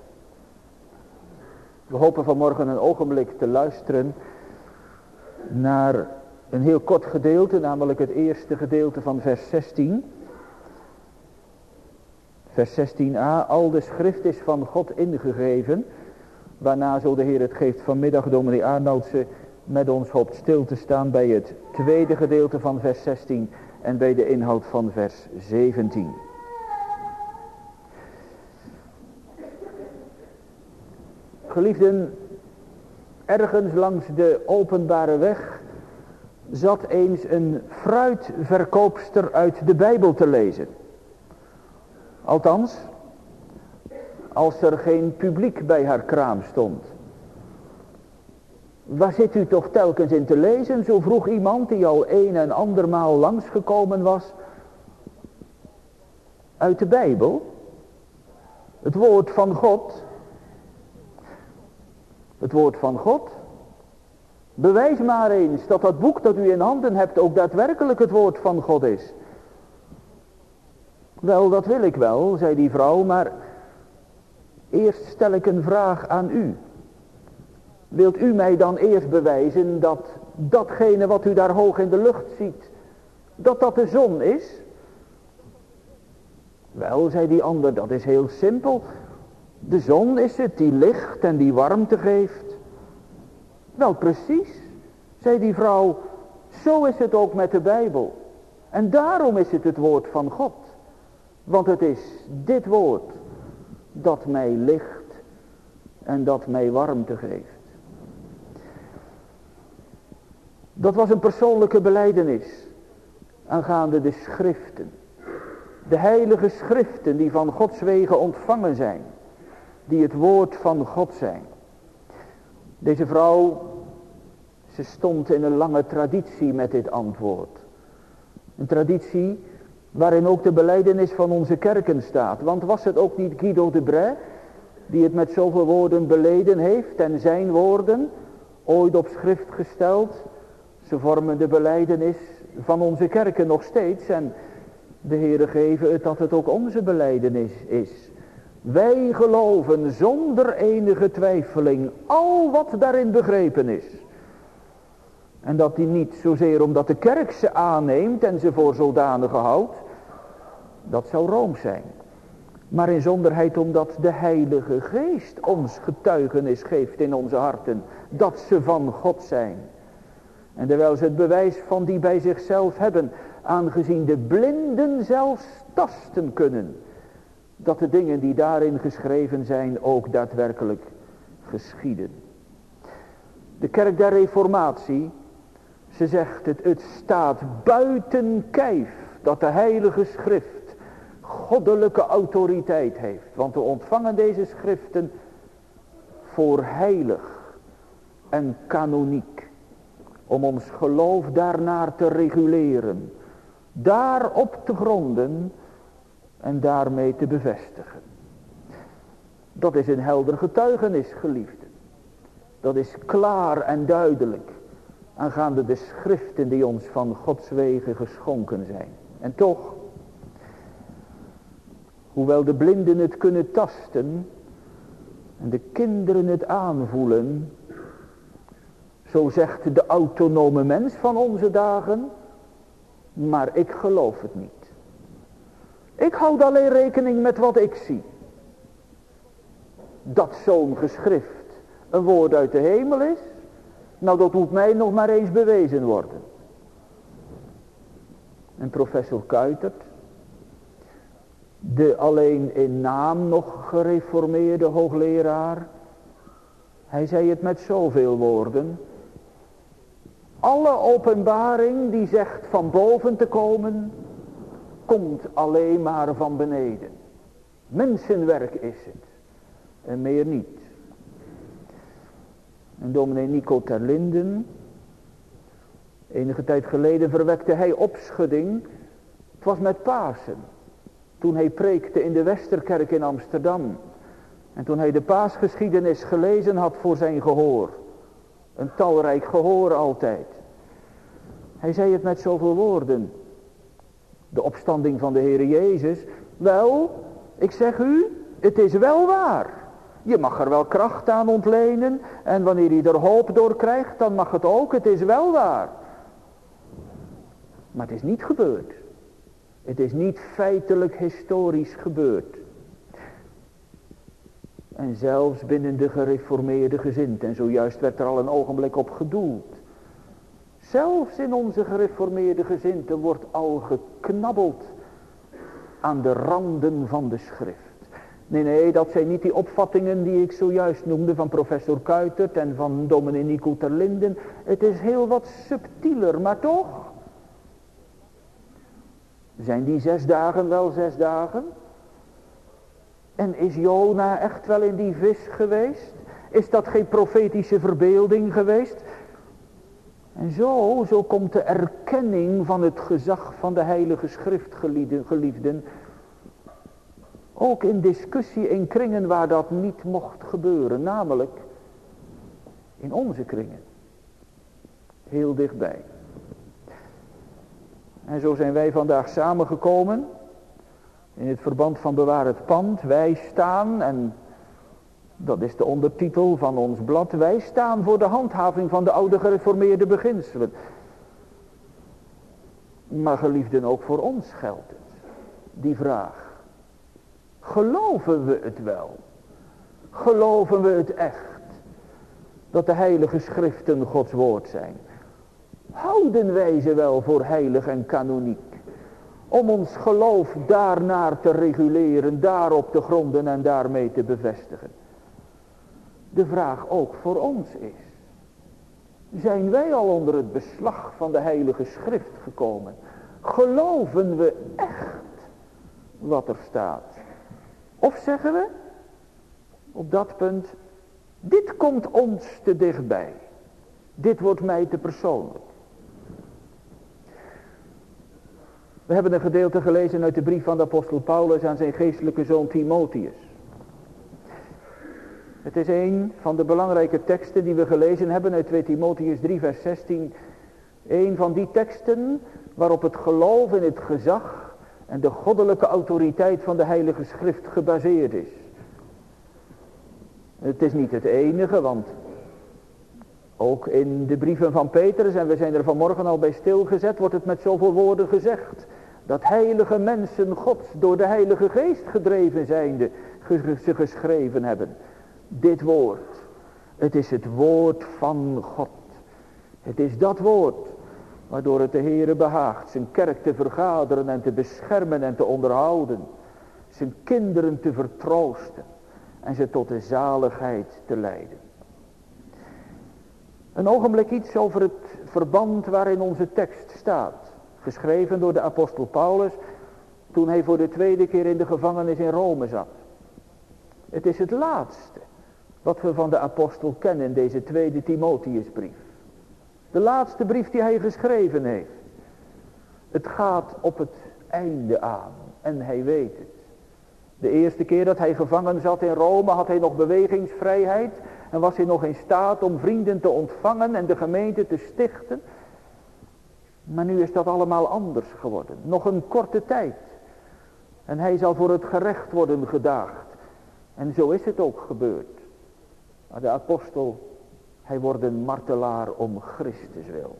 C: We hopen vanmorgen een ogenblik te luisteren naar een heel kort gedeelte, namelijk het eerste gedeelte van vers 16. Vers 16a, al de schrift is van God ingegeven, waarna zo de Heer het geeft vanmiddag dominee Arnoudse met ons hoopt stil te staan bij het tweede gedeelte van vers 16 en bij de inhoud van vers 17. Geliefden, ergens langs de openbare weg zat eens een fruitverkoopster uit de Bijbel te lezen. Althans, als er geen publiek bij haar kraam stond. Waar zit u toch telkens in te lezen? Zo vroeg iemand die al een en andermaal langsgekomen was. Uit de Bijbel. Het woord van God. Het woord van God. Bewijs maar eens dat dat boek dat u in handen hebt ook daadwerkelijk het woord van God is. Wel, dat wil ik wel, zei die vrouw, maar eerst stel ik een vraag aan u. Wilt u mij dan eerst bewijzen dat datgene wat u daar hoog in de lucht ziet, dat dat de zon is? Wel, zei die ander, dat is heel simpel. De zon is het die licht en die warmte geeft. Wel precies, zei die vrouw, zo is het ook met de Bijbel. En daarom is het woord van God. Want het is dit woord dat mij licht en dat mij warmte geeft. Dat was een persoonlijke belijdenis aangaande de schriften. De heilige schriften die van Gods wegen ontvangen zijn. Die het woord van God zijn. Deze vrouw, ze stond in een lange traditie met dit antwoord. Een traditie waarin ook de belijdenis van onze kerken staat. Want was het ook niet Guido de Brès die het met zoveel woorden beleden heeft en zijn woorden ooit op schrift gesteld? Ze vormen de belijdenis van onze kerken nog steeds en de Heere geven het dat het ook onze belijdenis is. Wij geloven zonder enige twijfeling al wat daarin begrepen is. En dat die niet zozeer omdat de kerk ze aanneemt en ze voor zodanige houdt. Dat zou rooms zijn. Maar in zonderheid omdat de Heilige Geest ons getuigenis geeft in onze harten. Dat ze van God zijn. En terwijl ze het bewijs van die bij zichzelf hebben. Aangezien de blinden zelfs tasten kunnen. Dat de dingen die daarin geschreven zijn ook daadwerkelijk geschieden. De kerk der Reformatie. Ze zegt het staat buiten kijf dat de heilige schrift goddelijke autoriteit heeft. Want we ontvangen deze schriften voor heilig en kanoniek. Om ons geloof daarnaar te reguleren. Daarop te gronden en daarmee te bevestigen. Dat is een helder getuigenis, geliefden. Dat is klaar en duidelijk. Aangaande de schriften die ons van Gods wegen geschonken zijn. En toch, hoewel de blinden het kunnen tasten en de kinderen het aanvoelen, zo zegt de autonome mens van onze dagen, maar ik geloof het niet. Ik houd alleen rekening met wat ik zie. Dat zo'n geschrift een woord uit de hemel is, nou dat moet mij nog maar eens bewezen worden. En professor Kuijtert, de alleen in naam nog gereformeerde hoogleraar, hij zei het met zoveel woorden. Alle openbaring die zegt van boven te komen, komt alleen maar van beneden. Mensenwerk is het. En meer niet. En dominee Nico ter Linden, enige tijd geleden verwekte hij opschudding. Het was met Pasen. Toen hij preekte in de Westerkerk in Amsterdam. En toen hij de paasgeschiedenis gelezen had voor zijn gehoor. Een talrijk gehoor altijd. Hij zei het met zoveel woorden. De opstanding van de Heere Jezus. Wel, ik zeg u, het is wel waar. Je mag er wel kracht aan ontlenen. En wanneer je er hoop door krijgt, dan mag het ook. Het is wel waar. Maar het is niet gebeurd. Het is niet feitelijk historisch gebeurd. En zelfs binnen de gereformeerde gezindte. En zojuist werd er al een ogenblik op gedoeld. Zelfs in onze gereformeerde gezindte wordt al geknabbeld aan de randen van de schrift. Nee, dat zijn niet die opvattingen die ik zojuist noemde van professor Kuijtert en van dominee Nico ter Linden. Het is heel wat subtieler, maar toch. Zijn die 6 dagen wel 6 dagen? En is Jona echt wel in die vis geweest? Is dat geen profetische verbeelding geweest? En zo komt de erkenning van het gezag van de heilige schrift, geliefden. Ook in discussie in kringen waar dat niet mocht gebeuren. Namelijk in onze kringen. Heel dichtbij. En zo zijn wij vandaag samengekomen. In het verband van Bewaar het Pand. Wij staan, en dat is de ondertitel van ons blad. Wij staan voor de handhaving van de oude gereformeerde beginselen. Maar geliefden, ook voor ons geldt het. Die vraag. Geloven we het wel? Geloven we het echt? Dat de heilige schriften Gods woord zijn? Houden wij ze wel voor heilig en kanoniek? Om ons geloof daarnaar te reguleren, daarop te gronden en daarmee te bevestigen. De vraag ook voor ons is: zijn wij al onder het beslag van de heilige schrift gekomen? Geloven we echt wat er staat? Of zeggen we op dat punt: dit komt ons te dichtbij. Dit wordt mij te persoonlijk. We hebben een gedeelte gelezen uit de brief van de apostel Paulus aan zijn geestelijke zoon Timotheus. Het is een van de belangrijke teksten die we gelezen hebben uit 2 Timotheus 3 vers 16. Een van die teksten waarop het geloof in het gezag en de goddelijke autoriteit van de heilige schrift gebaseerd is. Het is niet het enige, want ook in de brieven van Petrus, en we zijn er vanmorgen al bij stilgezet, wordt het met zoveel woorden gezegd. Dat heilige mensen Gods door de heilige geest gedreven zijnde ze geschreven hebben. Dit woord, het is het woord van God. Het is dat woord waardoor het de Heere behaagt zijn kerk te vergaderen en te beschermen en te onderhouden. Zijn kinderen te vertroosten en ze tot de zaligheid te leiden. Een ogenblik iets over het verband waarin onze tekst staat. Geschreven door de apostel Paulus toen hij voor de tweede keer in de gevangenis in Rome zat. Het is het laatste wat we van de apostel kennen in deze tweede Timotheusbrief. De laatste brief die hij geschreven heeft. Het gaat op het einde aan en hij weet het. De eerste keer dat hij gevangen zat in Rome had hij nog bewegingsvrijheid en was hij nog in staat om vrienden te ontvangen en de gemeente te stichten. Maar nu is dat allemaal anders geworden. Nog een korte tijd. En hij zal voor het gerecht worden gedaagd. En zo is het ook gebeurd. Maar de apostel, hij wordt een martelaar om Christus wil.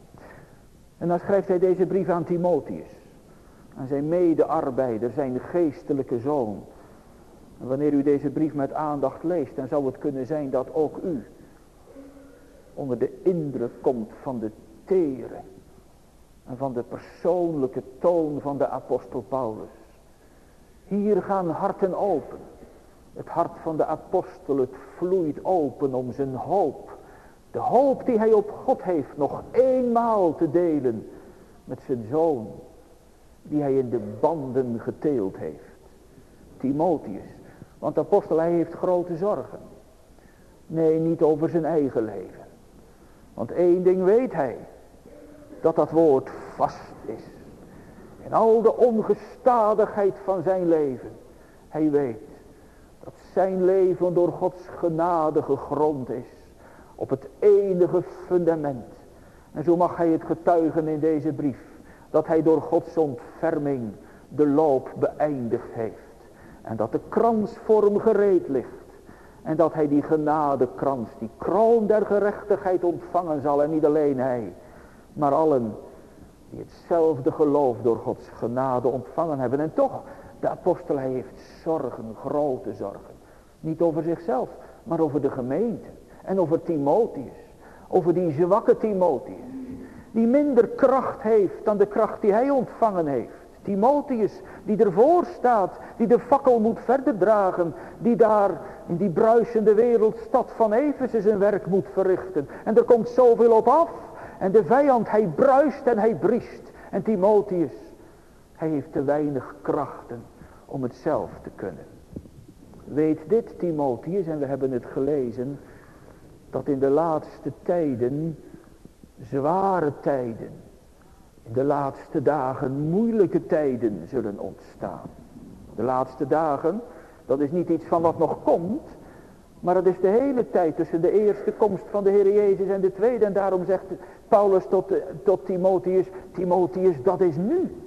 C: En dan schrijft hij deze brief aan Timotheus. Aan zijn medearbeider, zijn geestelijke zoon. En wanneer u deze brief met aandacht leest, dan zou het kunnen zijn dat ook u onder de indruk komt van de tere en van de persoonlijke toon van de apostel Paulus. Hier gaan harten open. Het hart van de apostel, het vloeit open om zijn hoop. De hoop die hij op God heeft nog eenmaal te delen met zijn zoon. Die hij in de banden geteeld heeft. Timotheus. Want de apostel, hij heeft grote zorgen. Nee, niet over zijn eigen leven. Want één ding weet hij. Dat dat woord vast is. In al de ongestadigheid van zijn leven. Hij weet dat zijn leven door Gods genade gegrond is. Op het enige fundament. En zo mag hij het getuigen in deze brief. Dat hij door Gods ontferming de loop beëindigd heeft. En dat de kransvorm gereed ligt. En dat hij die genadekrans, die kroon der gerechtigheid ontvangen zal. En niet alleen hij, maar allen die hetzelfde geloof door Gods genade ontvangen hebben. En toch, de apostel, hij heeft zorgen, grote zorgen. Niet over zichzelf, maar over de gemeente. En over Timotheus. Over die zwakke Timotheus. Die minder kracht heeft dan de kracht die hij ontvangen heeft. Timotheus, die ervoor staat, die de fakkel moet verder dragen, die daar in die bruisende wereldstad van Efeze zijn werk moet verrichten. En er komt zoveel op af. En de vijand, hij bruist en hij briest. En Timotheus, hij heeft te weinig krachten om het zelf te kunnen. Weet dit, Timotheus, en we hebben het gelezen, dat in de laatste tijden, zware tijden, in de laatste dagen moeilijke tijden zullen ontstaan. De laatste dagen, dat is niet iets van wat nog komt, maar het is de hele tijd tussen de eerste komst van de Heer Jezus en de tweede. En daarom zegt Paulus tot Timotheus, Timotheus, dat is nu.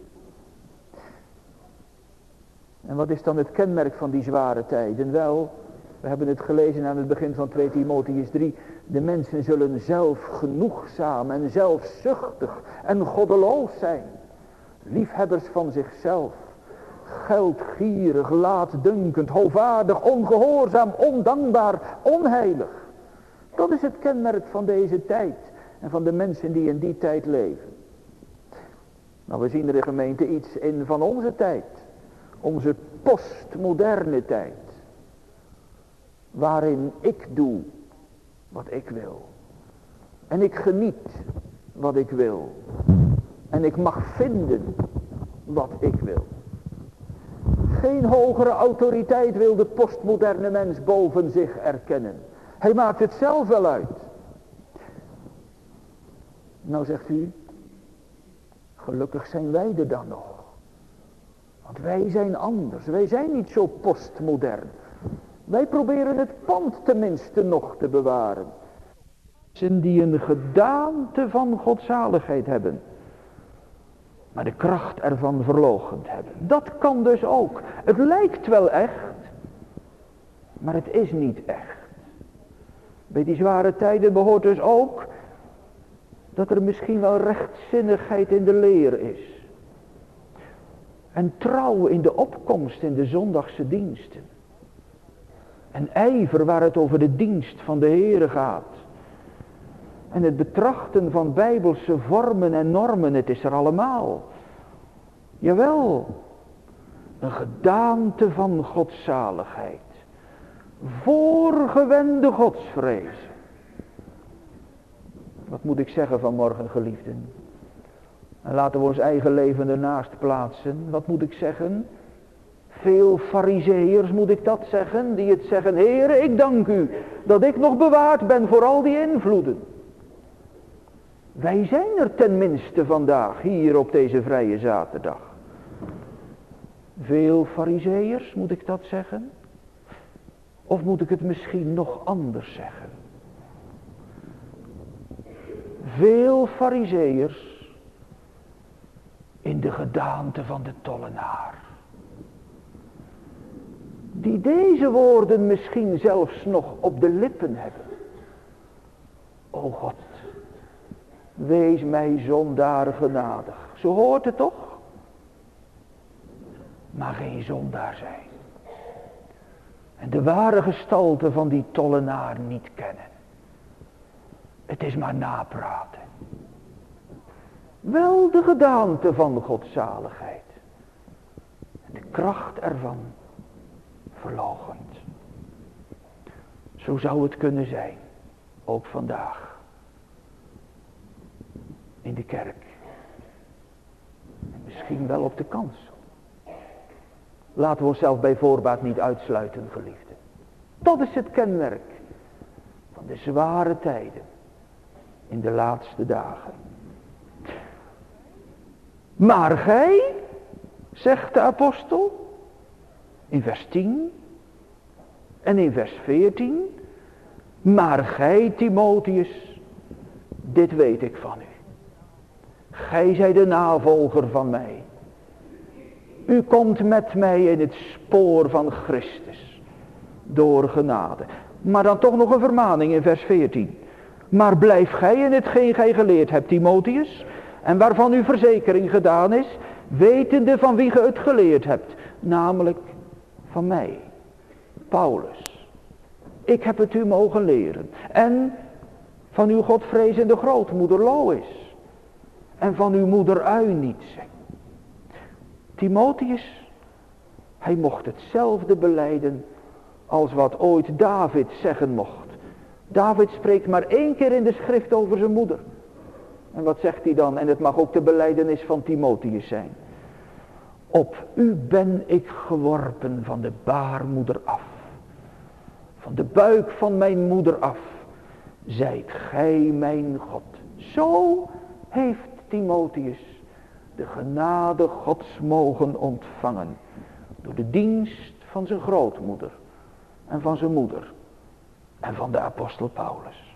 C: En wat is dan het kenmerk van die zware tijden? Wel, we hebben het gelezen aan het begin van 2 Timotheus 3. De mensen zullen zelfgenoegzaam en zelfzuchtig en goddeloos zijn. Liefhebbers van zichzelf. geldgierig, laatdunkend, hovaardig, ongehoorzaam, ondankbaar, onheilig. Dat is het kenmerk van deze tijd en van de mensen die in die tijd leven. Nou, we zien er in gemeente iets in van onze tijd. Onze postmoderne tijd. Waarin ik doe wat ik wil. En ik geniet wat ik wil. En ik mag vinden wat ik wil. Geen hogere autoriteit wil de postmoderne mens boven zich erkennen. Hij maakt het zelf wel uit. Nou zegt u, gelukkig zijn wij er dan nog. Want wij zijn anders. Wij zijn niet zo postmodern. Wij proberen het pand tenminste nog te bewaren. Mensen die een gedaante van godzaligheid hebben. Maar de kracht ervan verloochend hebben. Dat kan dus ook. Het lijkt wel echt. Maar het is niet echt. Bij die zware tijden behoort dus ook dat er misschien wel rechtzinnigheid in de leer is. En trouw in de opkomst in de zondagse diensten. En ijver waar het over de dienst van de Heere gaat. En het betrachten van bijbelse vormen en normen, het is er allemaal. Jawel, een gedaante van godzaligheid. Voorgewende godsvrees. Wat moet ik zeggen vanmorgen, geliefden? En laten we ons eigen leven ernaast plaatsen. Wat moet ik zeggen? Veel farizeeërs moet ik dat zeggen, die het zeggen: Heere, ik dank u dat ik nog bewaard ben voor al die invloeden. Wij zijn er tenminste vandaag, hier op deze vrije zaterdag. Veel farizeeërs, moet ik dat zeggen? Of moet ik het misschien nog anders zeggen? Veel farizeeërs in de gedaante van de tollenaar. Die deze woorden misschien zelfs nog op de lippen hebben. O God, wees mij zondaar genadig. Zo hoort het toch? Maar geen zondaar zijn. En de ware gestalte van die tollenaar niet kennen. Het is maar napraten. Wel de gedaante van godzaligheid. En de kracht ervan verloochend. Zo zou het kunnen zijn. Ook vandaag. In de kerk. En misschien wel op de kansel. Laten we onszelf bij voorbaat niet uitsluiten, geliefden. Dat is het kenmerk van de zware tijden. In de laatste dagen. Maar gij, zegt de apostel, in vers 10 en in vers 14, maar gij, Timotheus, dit weet ik van u. Gij zijt de navolger van mij. U komt met mij in het spoor van Christus, door genade. Maar dan toch nog een vermaning in vers 14. Maar blijf gij in hetgeen gij geleerd hebt, Timotheus, en waarvan uw verzekering gedaan is, wetende van wie ge het geleerd hebt, namelijk van mij, Paulus. Ik heb het u mogen leren. En van uw godvrezende grootmoeder Lois. En van uw moeder Eunice. Timotheus, hij mocht hetzelfde belijden als wat ooit David zeggen mocht. David spreekt maar 1 keer in de schrift over zijn moeder. En wat zegt hij dan? En het mag ook de belijdenis van Timotheus zijn. Op u ben ik geworpen van de baarmoeder af. Van de buik van mijn moeder af. Zijt gij mijn God. Zo heeft Timotheus de genade Gods mogen ontvangen. Door de dienst van zijn grootmoeder. En van zijn moeder. En van de apostel Paulus.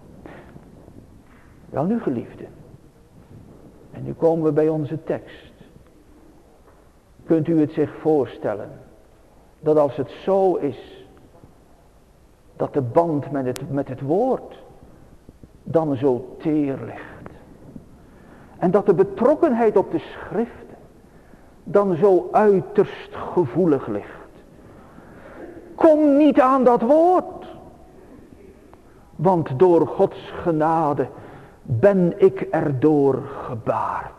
C: Wel nu, geliefden. En nu komen we bij onze tekst. Kunt u het zich voorstellen. Dat als het zo is. Dat de band met het woord. Dan zo teer ligt. En dat de betrokkenheid op de schriften. dan zo uiterst gevoelig ligt. Kom niet aan dat woord. Want door Gods genade ben ik erdoor gebaard.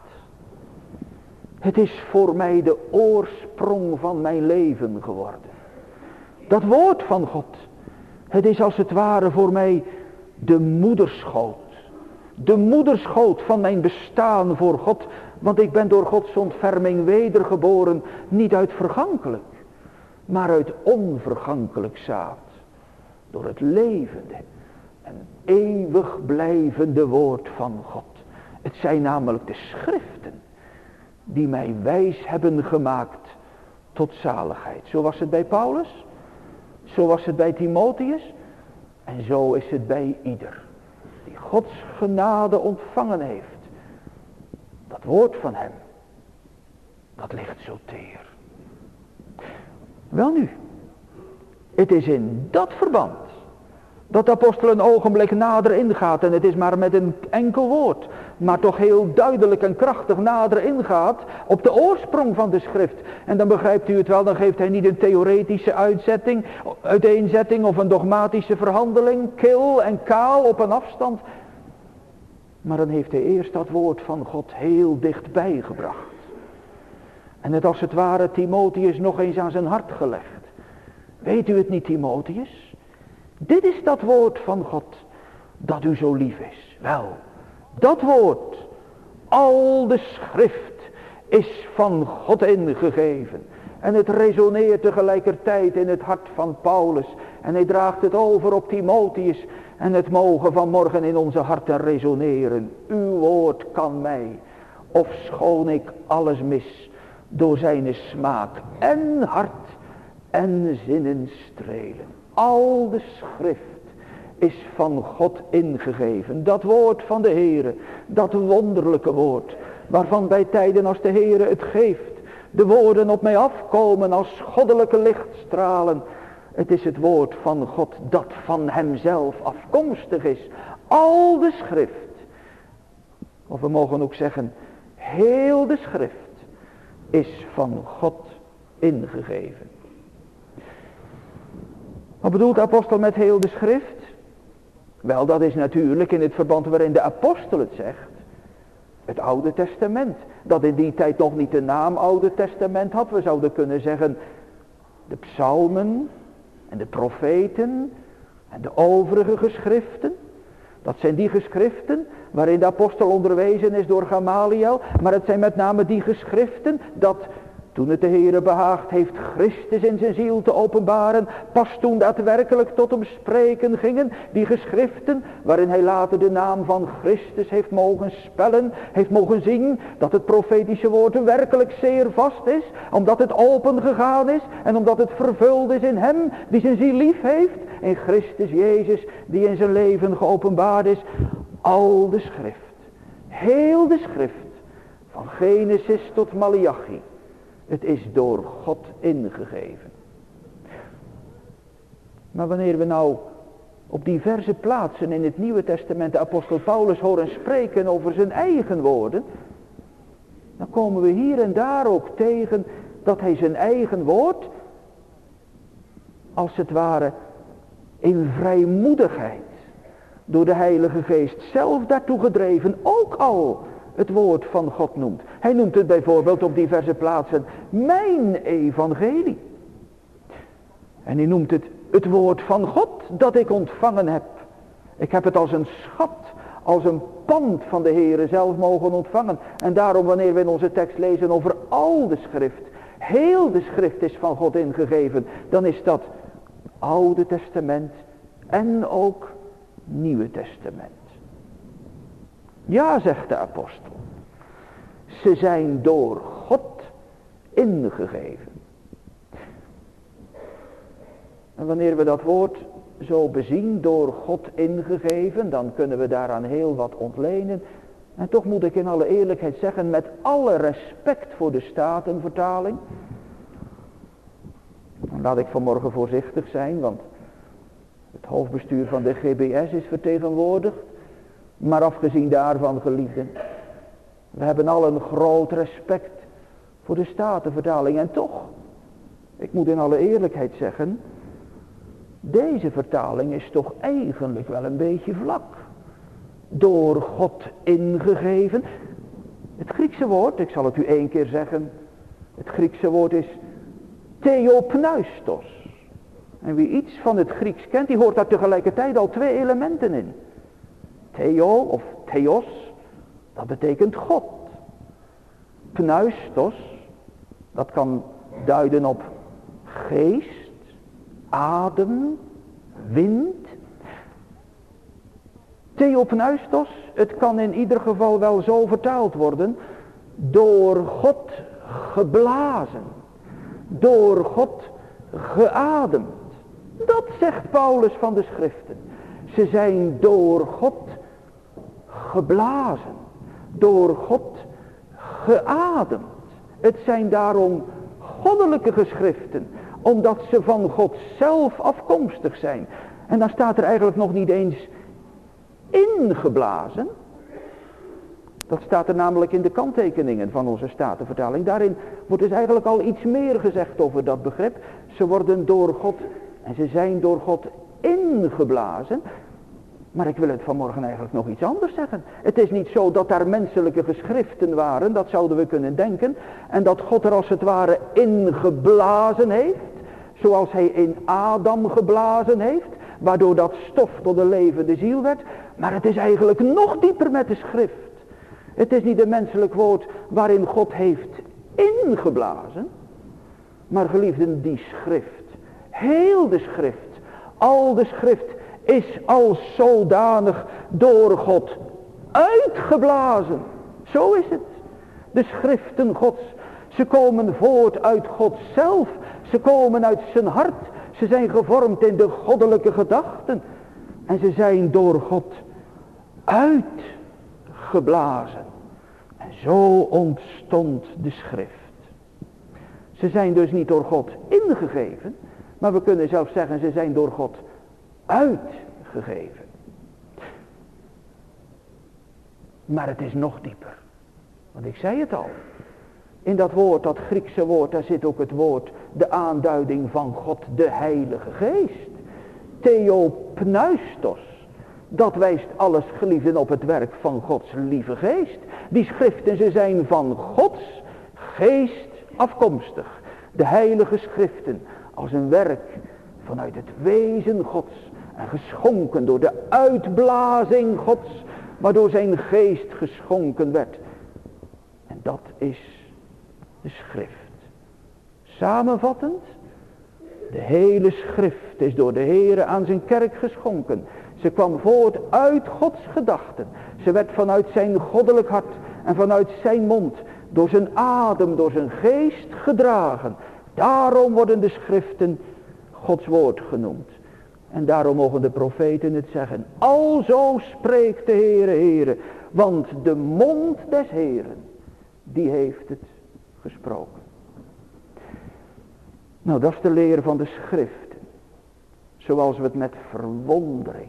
C: Het is voor mij de oorsprong van mijn leven geworden. Dat woord van God. Het is als het ware voor mij de moederschoot. De moederschoot van mijn bestaan voor God. Want ik ben door Gods ontferming wedergeboren. Niet uit vergankelijk. Maar uit onvergankelijk zaad. Door het levende en eeuwig blijvende woord van God. Het zijn namelijk de schriften. Die mij wijs hebben gemaakt tot zaligheid. Zo was het bij Paulus. Zo was het bij Timotheus. En zo is het bij ieder. Die Gods genade ontvangen heeft. Dat woord van hem. Dat ligt zo teer. Welnu. Het is in dat verband. Dat de apostel een ogenblik nader ingaat. En het is maar met een enkel woord. Maar toch heel duidelijk en krachtig nader ingaat. Op de oorsprong van de schrift. En dan begrijpt u het wel. Dan geeft hij niet een theoretische uiteenzetting. Of een dogmatische verhandeling. Kil en kaal op een afstand. Maar dan heeft hij eerst dat woord van God heel dichtbij gebracht. En het als het ware Timotheus nog eens aan zijn hart gelegd. Weet u het niet, Timotheus? Dit is dat woord van God dat u zo lief is. Wel, dat woord, al de schrift is van God ingegeven. En het resoneert tegelijkertijd in het hart van Paulus. En hij draagt het over op Timotheus. En het mogen vanmorgen in onze harten resoneren. Uw woord kan mij, ofschoon ik alles mis, door zijn smaak en hart en zinnen strelen. Al de schrift is van God ingegeven. Dat woord van de Heere, dat wonderlijke woord, waarvan bij tijden als de Heere het geeft, de woorden op mij afkomen als goddelijke lichtstralen. Het is het woord van God dat van hemzelf afkomstig is. Al de schrift, of we mogen ook zeggen, heel de schrift is van God ingegeven. Wat bedoelt de apostel met heel de schrift? Wel, dat is natuurlijk in het verband waarin de apostel het zegt. Het Oude Testament. Dat in die tijd nog niet de naam Oude Testament had. We zouden kunnen zeggen de psalmen en de profeten en de overige geschriften. Dat zijn die geschriften waarin de apostel onderwezen is door Gamaliel. Maar het zijn met name die geschriften dat toen het de Heere behaagd heeft Christus in zijn ziel te openbaren, pas toen daadwerkelijk tot hem spreken gingen, die geschriften waarin hij later de naam van Christus heeft mogen spellen, heeft mogen zien dat het profetische woord werkelijk zeer vast is, omdat het open gegaan is en omdat het vervuld is in hem die zijn ziel lief heeft, in Christus Jezus die in zijn leven geopenbaard is. Al de schrift, heel de schrift, van Genesis tot Maleachi. Het is door God ingegeven. Maar wanneer we nou op diverse plaatsen in het Nieuwe Testament de apostel Paulus horen spreken over zijn eigen woorden, dan komen we hier en daar ook tegen dat hij zijn eigen woord, als het ware in vrijmoedigheid, door de Heilige Geest zelf daartoe gedreven, ook al het woord van God noemt. Hij noemt het bijvoorbeeld op diverse plaatsen mijn evangelie. En hij noemt het woord van God dat ik ontvangen heb. Ik heb het als een schat, als een pand van de Heere zelf mogen ontvangen. En daarom wanneer we in onze tekst lezen over al de schrift, heel de schrift is van God ingegeven, dan is dat Oude Testament en ook Nieuwe Testament. Ja, zegt de apostel, ze zijn door God ingegeven. En wanneer we dat woord zo bezien, door God ingegeven, dan kunnen we daaraan heel wat ontlenen. En toch moet ik in alle eerlijkheid zeggen, met alle respect voor de Statenvertaling, dan laat ik vanmorgen voorzichtig zijn, want het hoofdbestuur van de GBS is vertegenwoordigd. Maar afgezien daarvan, geliefden, we hebben al een groot respect voor de Statenvertaling. En toch, ik moet in alle eerlijkheid zeggen, deze vertaling is toch eigenlijk wel een beetje vlak. Door God ingegeven. Het Griekse woord, ik zal het u 1 keer zeggen. Het Griekse woord is theopneustos. En wie iets van het Grieks kent, die hoort daar tegelijkertijd al 2 elementen in. Theo of theos, dat betekent God. Pneustos, dat kan duiden op geest, adem, wind. Theopneustos, het kan in ieder geval wel zo vertaald worden, door God geblazen, door God geademd. Dat zegt Paulus van de schriften. Ze zijn door God geblazen, door God geademd. Het zijn daarom goddelijke geschriften, omdat ze van God zelf afkomstig zijn. En dan staat er eigenlijk nog niet eens ingeblazen. Dat staat er namelijk in de kanttekeningen van onze Statenvertaling. Daarin wordt dus eigenlijk al iets meer gezegd over dat begrip. Ze worden door God en ze zijn door God ingeblazen. Maar ik wil het vanmorgen eigenlijk nog iets anders zeggen. Het is niet zo dat daar menselijke geschriften waren, dat zouden we kunnen denken. En dat God er als het ware ingeblazen heeft. Zoals hij in Adam geblazen heeft. Waardoor dat stof tot een levende ziel werd. Maar het is eigenlijk nog dieper met de schrift. Het is niet een menselijk woord waarin God heeft ingeblazen. Maar geliefden, die schrift, heel de schrift, al de schrift is als zodanig door God uitgeblazen. Zo is het. De schriften Gods, ze komen voort uit God zelf. Ze komen uit zijn hart. Ze zijn gevormd in de goddelijke gedachten. En ze zijn door God uitgeblazen. En zo ontstond de schrift. Ze zijn dus niet door God ingegeven. Maar we kunnen zelfs zeggen, ze zijn door God uitgegeven. Maar het is nog dieper. Want ik zei het al. In dat woord, dat Griekse woord, daar zit ook het woord, de aanduiding van God, de Heilige Geest. Theopneustos. Dat wijst alles, geliefden, op het werk van Gods lieve geest. Die schriften, ze zijn van Gods geest afkomstig. De heilige schriften als een werk vanuit het wezen Gods. En geschonken door de uitblazing Gods, waardoor zijn geest geschonken werd. En dat is de schrift. Samenvattend, de hele schrift is door de Heere aan zijn kerk geschonken. Ze kwam voort uit Gods gedachten. Ze werd vanuit zijn goddelijk hart en vanuit zijn mond, door zijn adem, door zijn geest gedragen. Daarom worden de schriften Gods woord genoemd. En daarom mogen de profeten het zeggen. Alzo spreekt de Heere, Heere. Want de mond des Heeren, die heeft het gesproken. Nou, dat is de leer van de schriften. Zoals we het met verwondering,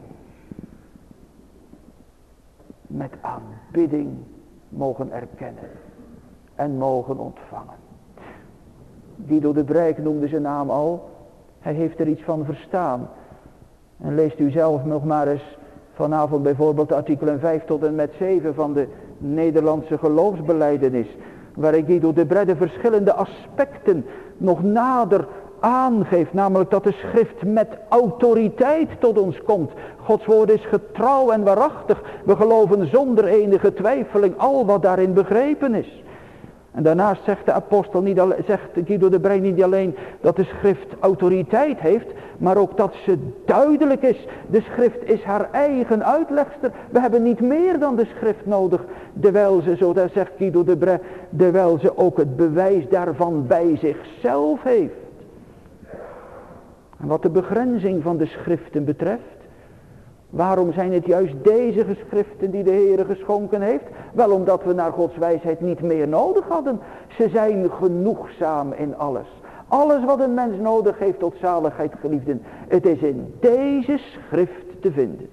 C: met aanbidding mogen erkennen en mogen ontvangen. Guido de Brijk noemde zijn naam al. Hij heeft er iets van verstaan. En leest u zelf nog maar eens vanavond bijvoorbeeld de artikelen 5 tot en met 7 van de Nederlandse geloofsbelijdenis. Waarin Guido de Brij de verschillende aspecten nog nader aangeeft. Namelijk dat de schrift met autoriteit tot ons komt. Gods woord is getrouw en waarachtig. We geloven zonder enige twijfeling al wat daarin begrepen is. En daarnaast zegt de apostel niet alleen, zegt Guido de Brij niet alleen dat de schrift autoriteit heeft, maar ook dat ze duidelijk is. De schrift is haar eigen uitlegster. We hebben niet meer dan de schrift nodig, terwijl ze, zo daar zegt Guido de Brij, terwijl ze ook het bewijs daarvan bij zichzelf heeft. En wat de begrenzing van de schriften betreft, waarom zijn het juist deze geschriften die de Heere geschonken heeft? Wel omdat we naar Gods wijsheid niet meer nodig hadden. Ze zijn genoegzaam in alles. Alles wat een mens nodig heeft tot zaligheid, geliefden. Het is in deze schrift te vinden.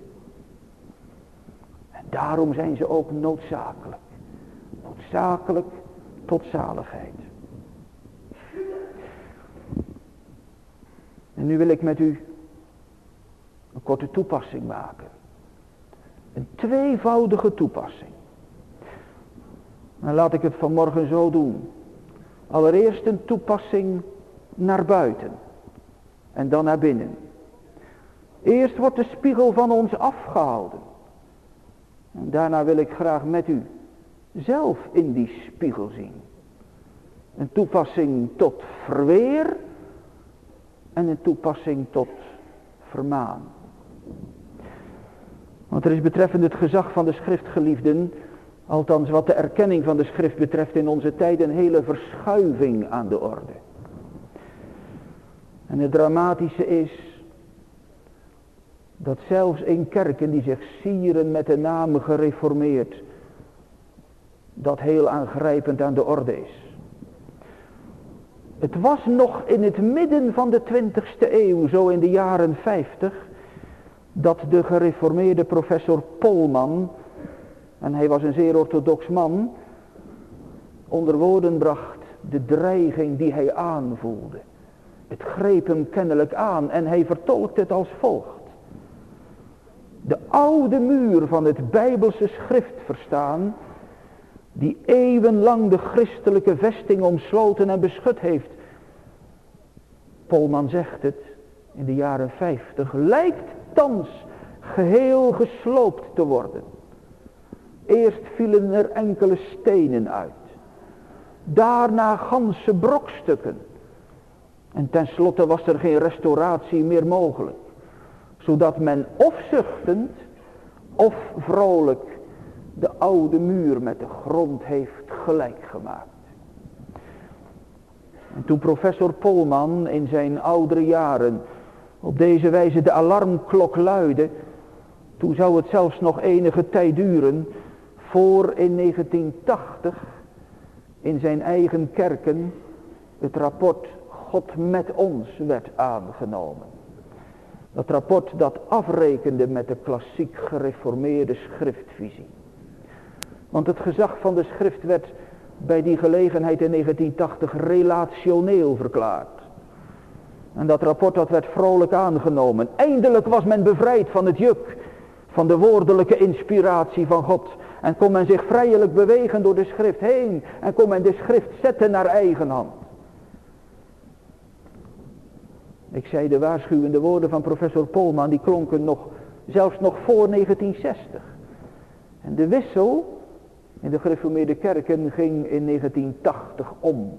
C: En daarom zijn ze ook noodzakelijk. Noodzakelijk tot zaligheid. En nu wil ik met u een korte toepassing maken. Een tweevoudige toepassing. Dan laat ik het vanmorgen zo doen. Allereerst een toepassing naar buiten. En dan naar binnen. Eerst wordt de spiegel van ons afgehouden. En daarna wil ik graag met u zelf in die spiegel zien. Een toepassing tot verweer en een toepassing tot vermaan. Want er is betreffende het gezag van de schriftgeliefden, althans wat de erkenning van de schrift betreft in onze tijd, een hele verschuiving aan de orde. En het dramatische is dat zelfs in kerken die zich sieren met de naam gereformeerd, dat heel aangrijpend aan de orde is. Het was nog in het midden van de 20e eeuw, zo in de jaren 50, dat de gereformeerde professor Polman, en hij was een zeer orthodox man, onder woorden bracht de dreiging die hij aanvoelde. Het greep hem kennelijk aan en hij vertolkt het als volgt. De oude muur van het Bijbelse schriftverstaan, die eeuwenlang de christelijke vesting omsloten en beschut heeft. Polman zegt het in de jaren 50, lijkt thans geheel gesloopt te worden. Eerst vielen er enkele stenen uit. Daarna ganse brokstukken. En tenslotte was er geen restauratie meer mogelijk. Zodat men of zuchtend of vrolijk de oude muur met de grond heeft gelijk gemaakt. En toen professor Polman in zijn oudere jaren op deze wijze de alarmklok luidde, toen zou het zelfs nog enige tijd duren voor in 1980 in zijn eigen kerken het rapport God met ons werd aangenomen. Dat rapport dat afrekende met de klassiek gereformeerde schriftvisie. Want het gezag van de schrift werd bij die gelegenheid in 1980 relationeel verklaard. En dat rapport dat werd vrolijk aangenomen. Eindelijk was men bevrijd van het juk van de woordelijke inspiratie van God. En kon men zich vrijelijk bewegen door de schrift heen. En kon men de schrift zetten naar eigen hand. Ik zei, de waarschuwende woorden van professor Polman, die klonken zelfs nog voor 1960. En de wissel in de gereformeerde kerken ging in 1980 om.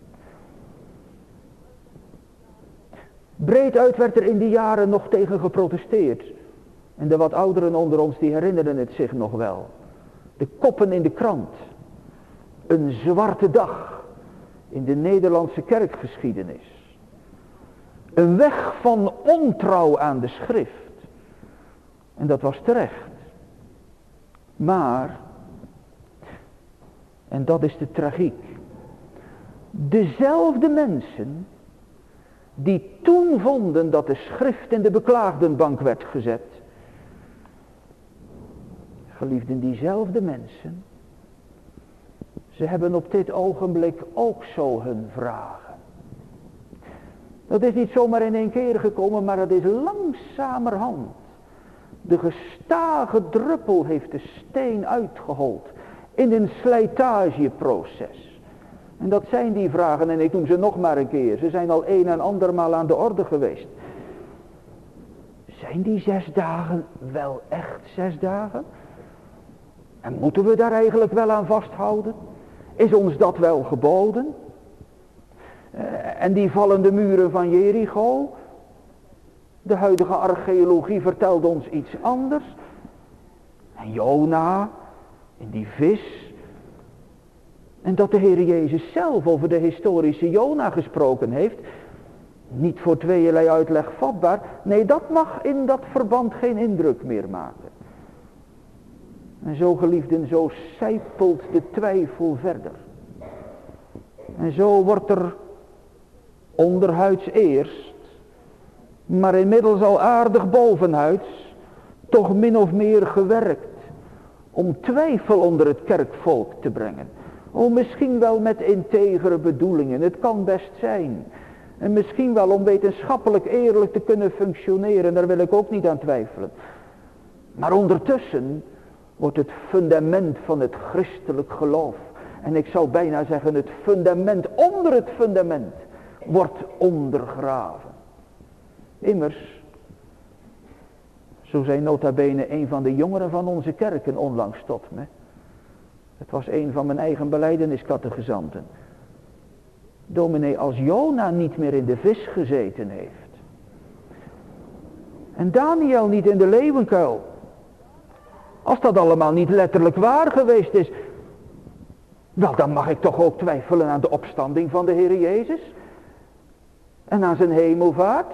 C: Breed uit werd er in die jaren nog tegen geprotesteerd. En de wat ouderen onder ons die herinneren het zich nog wel. De koppen in de krant. Een zwarte dag in de Nederlandse kerkgeschiedenis. Een weg van ontrouw aan de schrift. En dat was terecht. Maar, en dat is de tragiek, dezelfde mensen die toen vonden dat de schrift in de beklaagdenbank werd gezet, geliefden, diezelfde mensen, ze hebben op dit ogenblik ook zo hun vragen. Dat is niet zomaar in één keer gekomen, maar dat is langzamerhand. De gestage druppel heeft de steen uitgehold in een slijtageproces. En dat zijn die vragen, en ik noem ze nog maar een keer. Ze zijn al een en andermaal aan de orde geweest. Zijn die 6 dagen wel echt 6 dagen? En moeten we daar eigenlijk wel aan vasthouden? Is ons dat wel geboden? En die vallende muren van Jericho? De huidige archeologie vertelt ons iets anders. En Jona, in die vis. En dat de Heer Jezus zelf over de historische Jona gesproken heeft. Niet voor tweeërlei uitleg vatbaar. Nee, dat mag in dat verband geen indruk meer maken. En zo, geliefden, zo sijpelt de twijfel verder. En zo wordt er onderhuids eerst, maar inmiddels al aardig bovenhuids, toch min of meer gewerkt om twijfel onder het kerkvolk te brengen. Misschien wel met integere bedoelingen, het kan best zijn. En misschien wel om wetenschappelijk eerlijk te kunnen functioneren, daar wil ik ook niet aan twijfelen. Maar ondertussen wordt het fundament van het christelijk geloof, en ik zou bijna zeggen het fundament onder het fundament, wordt ondergraven. Immers, zo zei nota bene een van de jongeren van onze kerken onlangs tot me. Het was een van mijn eigen belijdeniscategezanten. Dominee, als Jona niet meer in de vis gezeten heeft, en Daniel niet in de leeuwenkuil, als dat allemaal niet letterlijk waar geweest is, wel, dan mag ik toch ook twijfelen aan de opstanding van de Heer Jezus en aan zijn hemelvaart.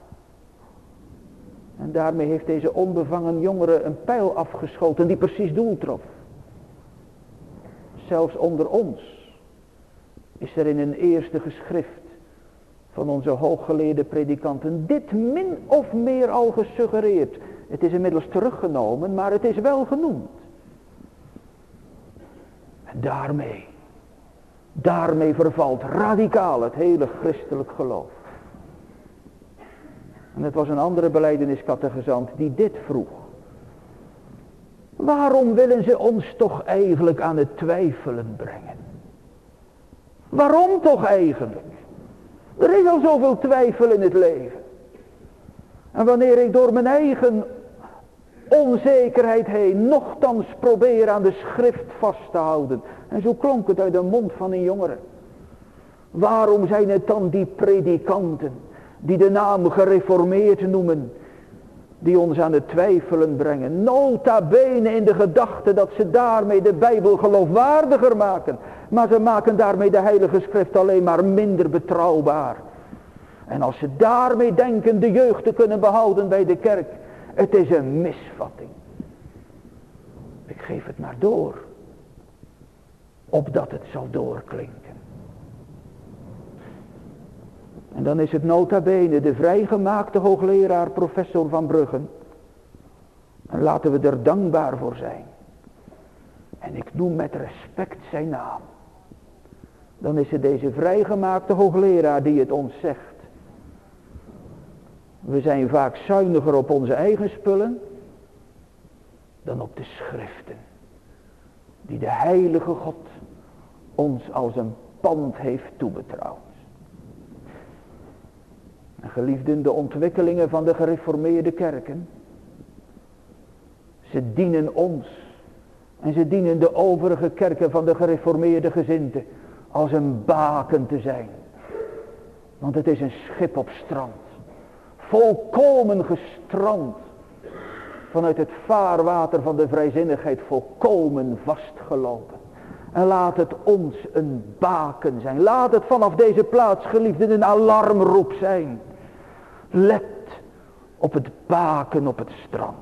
C: En daarmee heeft deze onbevangen jongere een pijl afgeschoten die precies doel trof. Zelfs onder ons is er in een eerste geschrift van onze hooggeleerde predikanten dit min of meer al gesuggereerd. Het is inmiddels teruggenomen, maar het is wel genoemd. En daarmee vervalt radicaal het hele christelijk geloof. En het was een andere belijdeniscategezant die dit vroeg. Waarom willen ze ons toch eigenlijk aan het twijfelen brengen? Waarom toch eigenlijk? Er is al zoveel twijfel in het leven. En wanneer ik door mijn eigen onzekerheid heen nochtans probeer aan de schrift vast te houden. En zo klonk het uit de mond van een jongere. Waarom zijn het dan die predikanten die de naam gereformeerd noemen, die ons aan het twijfelen brengen, nota bene in de gedachte dat ze daarmee de Bijbel geloofwaardiger maken, maar ze maken daarmee de Heilige Schrift alleen maar minder betrouwbaar. En als ze daarmee denken de jeugd te kunnen behouden bij de kerk, het is een misvatting. Ik geef het maar door, opdat het zal doorklinken. En dan is het nota bene de vrijgemaakte hoogleraar professor Van Bruggen. En laten we er dankbaar voor zijn. En ik noem met respect zijn naam. Dan is het deze vrijgemaakte hoogleraar die het ons zegt. We zijn vaak zuiniger op onze eigen spullen dan op de schriften. Die de heilige God ons als een pand heeft toebetrouwd. En geliefden, de ontwikkelingen van de gereformeerde kerken, ze dienen ons en ze dienen de overige kerken van de gereformeerde gezindte als een baken te zijn. Want het is een schip op strand, volkomen gestrand, vanuit het vaarwater van de vrijzinnigheid volkomen vastgelopen. En laat het ons een baken zijn. Laat het vanaf deze plaats, geliefden, een alarmroep zijn. Let op het baken op het strand.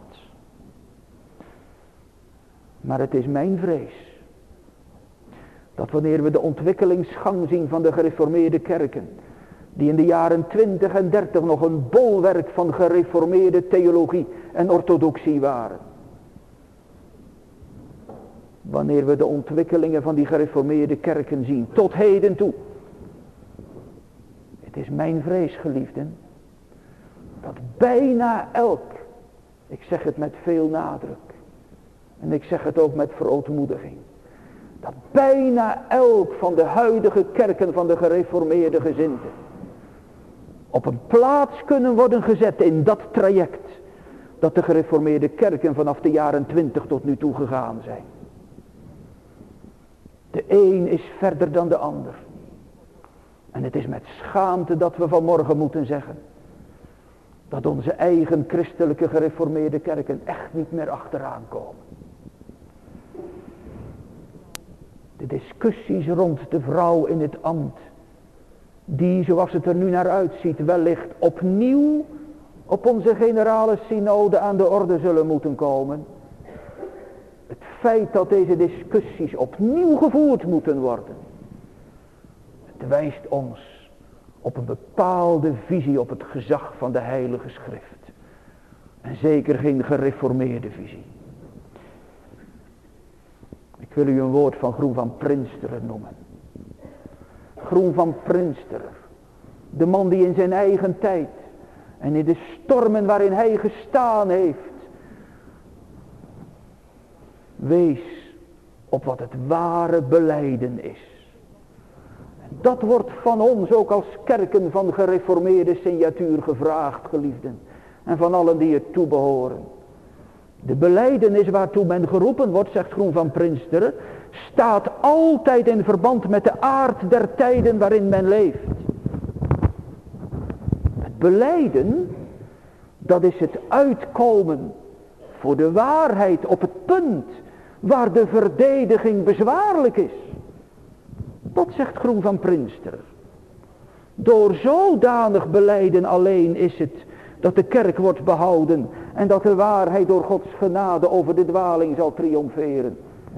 C: Maar het is mijn vrees dat wanneer we de ontwikkelingsgang zien van de gereformeerde kerken, die in de jaren 20 en 30 nog een bolwerk van gereformeerde theologie en orthodoxie waren. Wanneer we de ontwikkelingen van die gereformeerde kerken zien, tot heden toe. Het is mijn vrees, geliefden, dat bijna elk, ik zeg het met veel nadruk, en ik zeg het ook met verootmoediging, dat bijna elk van de huidige kerken van de gereformeerde gezindte op een plaats kunnen worden gezet in dat traject dat de gereformeerde kerken vanaf de jaren 20 tot nu toe gegaan zijn. De een is verder dan de ander. En het is met schaamte dat we vanmorgen moeten zeggen dat onze eigen christelijke gereformeerde kerken echt niet meer achteraan komen. De discussies rond de vrouw in het ambt, die zoals het er nu naar uitziet wellicht opnieuw op onze generale synode aan de orde zullen moeten komen. Het feit dat deze discussies opnieuw gevoerd moeten worden, het wijst ons op een bepaalde visie op het gezag van de Heilige Schrift. En zeker geen gereformeerde visie. Ik wil u een woord van Groen van Prinsterer noemen. Groen van Prinsterer De man die in zijn eigen tijd en in de stormen waarin hij gestaan heeft, wees op wat het ware belijden is. En dat wordt van ons ook als kerken van gereformeerde signatuur gevraagd, geliefden. En van allen die er toe behoren. De belijdenis waartoe men geroepen wordt, zegt Groen van Prinsterer, staat altijd in verband met de aard der tijden waarin men leeft. Het belijden, dat is het uitkomen voor de waarheid op het punt waar de verdediging bezwaarlijk is. Dat zegt Groen van Prinsterer. Door zodanig belijden alleen is het dat de kerk wordt behouden en dat de waarheid door Gods genade over de dwaling zal triomferen.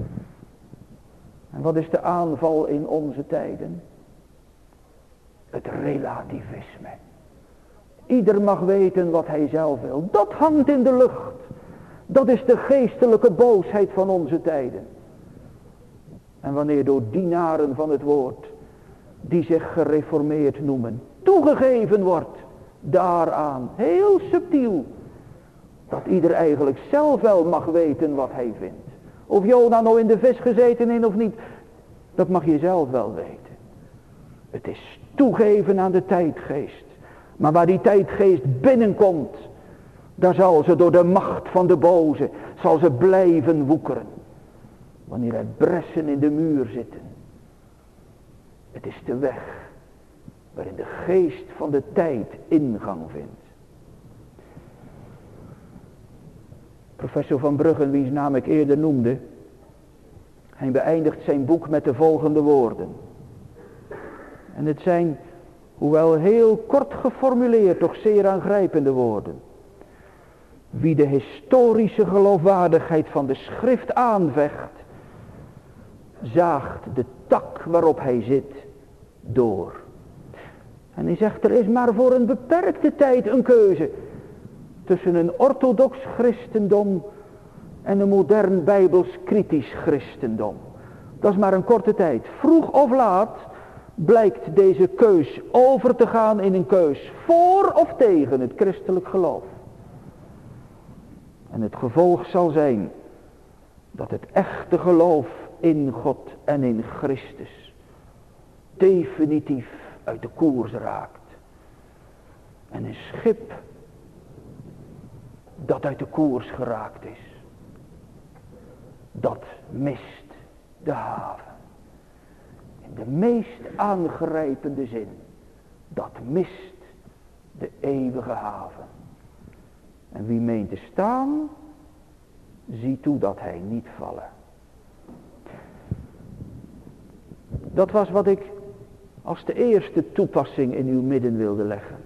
C: En wat is de aanval in onze tijden? Het relativisme. Ieder mag weten wat hij zelf wil. Dat hangt in de lucht. Dat is de geestelijke boosheid van onze tijden. En wanneer door dienaren van het woord, die zich gereformeerd noemen, toegegeven wordt daaraan, heel subtiel, dat ieder eigenlijk zelf wel mag weten wat hij vindt. Of Jona nou in de vis gezeten is of niet, dat mag je zelf wel weten. Het is toegeven aan de tijdgeest. Maar waar die tijdgeest binnenkomt, daar zal ze door de macht van de boze, zal ze blijven woekeren. Wanneer er bressen in de muur zitten. Het is de weg waarin de geest van de tijd ingang vindt. Professor Van Bruggen, wiens naam ik eerder noemde, hij beëindigt zijn boek met de volgende woorden. En het zijn, hoewel heel kort geformuleerd, toch zeer aangrijpende woorden. Wie de historische geloofwaardigheid van de schrift aanvecht, zaagt de tak waarop hij zit door. En hij zegt, er is maar voor een beperkte tijd een keuze tussen een orthodox christendom en een modern bijbels kritisch christendom. Dat is maar een korte tijd. Vroeg of laat blijkt deze keus over te gaan in een keus voor of tegen het christelijk geloof. En het gevolg zal zijn dat het echte geloof in God en in Christus definitief uit de koers raakt. En een schip dat uit de koers geraakt is, dat mist de haven. In de meest aangrijpende zin, dat mist de eeuwige haven. En wie meent te staan, zie toe dat hij niet vallen. Dat was wat ik als de eerste toepassing in uw midden wilde leggen.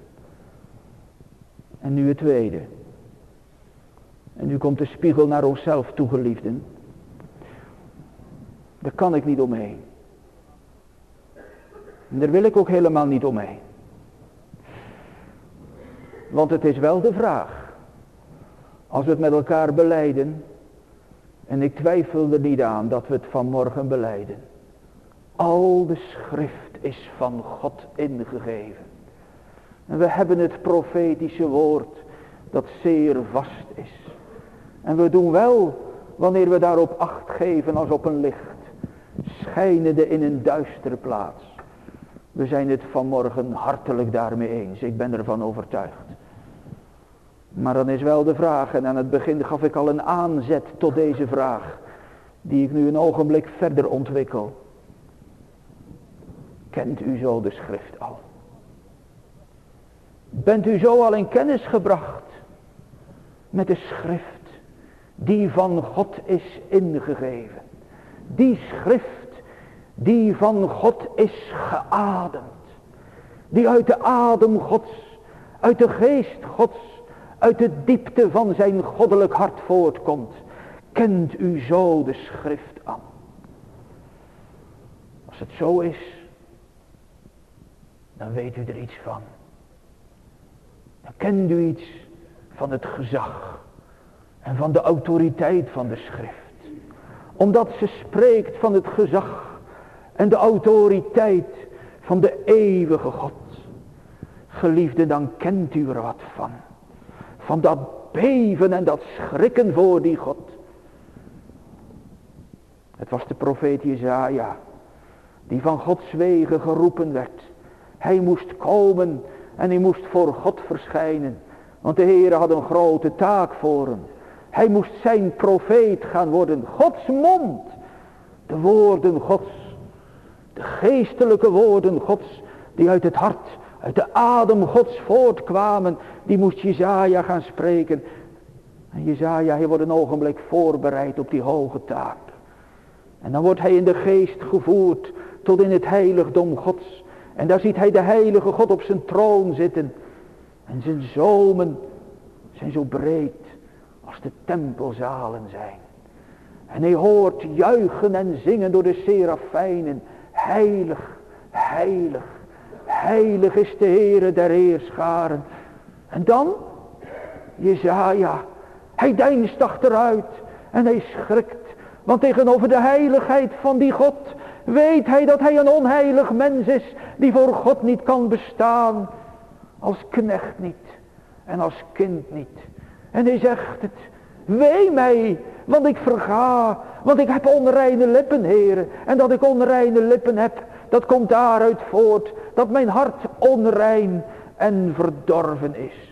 C: En nu het tweede. En nu komt de spiegel naar onszelf toe, geliefden. Daar kan ik niet omheen. En daar wil ik ook helemaal niet omheen. Want het is wel de vraag. Als we het met elkaar belijden. En ik twijfel er niet aan dat we het vanmorgen belijden. Al de schrift is van God ingegeven. En we hebben het profetische woord dat zeer vast is. En we doen wel wanneer we daarop acht geven als op een licht. Schijnende in een duistere plaats. We zijn het vanmorgen hartelijk daarmee eens. Ik ben ervan overtuigd. Maar dan is wel de vraag, en aan het begin gaf ik al een aanzet tot deze vraag, die ik nu een ogenblik verder ontwikkel. Kent u zo de schrift al? Bent u zo al in kennis gebracht met de schrift die van God is ingegeven? Die schrift die van God is geademd. Die uit de adem Gods, uit de geest Gods, uit de diepte van zijn goddelijk hart voortkomt. Kent u zo de schrift aan? Als het zo is, dan weet u er iets van. Dan kent u iets van het gezag en van de autoriteit van de schrift. Omdat ze spreekt van het gezag en de autoriteit van de eeuwige God. Geliefde, dan kent u er wat van. Van dat beven en dat schrikken voor die God. Het was de profeet Jesaja, die van Gods wegen geroepen werd. Hij moest komen en hij moest voor God verschijnen. Want de Heer had een grote taak voor hem. Hij moest zijn profeet gaan worden. Gods mond. De woorden Gods. De geestelijke woorden Gods. Die uit het hart, uit de adem Gods voortkwamen. Die moest Jesaja gaan spreken. En Jesaja, hij wordt een ogenblik voorbereid op die hoge taak. En dan wordt hij in de geest gevoerd tot in het heiligdom Gods. En daar ziet hij de heilige God op zijn troon zitten. En zijn zomen zijn zo breed als de tempelzalen zijn. En hij hoort juichen en zingen door de serafijnen. Heilig, heilig, heilig is de Heere der heerscharen. En dan, Jesaja, hij deinst achteruit en hij schrikt. Want tegenover de heiligheid van die God weet hij dat hij een onheilig mens is. Die voor God niet kan bestaan. Als knecht niet. En als kind niet. En hij zegt het. Wee mij. Want ik verga. Want ik heb onreine lippen, Heere. En dat ik onreine lippen heb. Dat komt daaruit voort. Dat mijn hart onrein en verdorven is.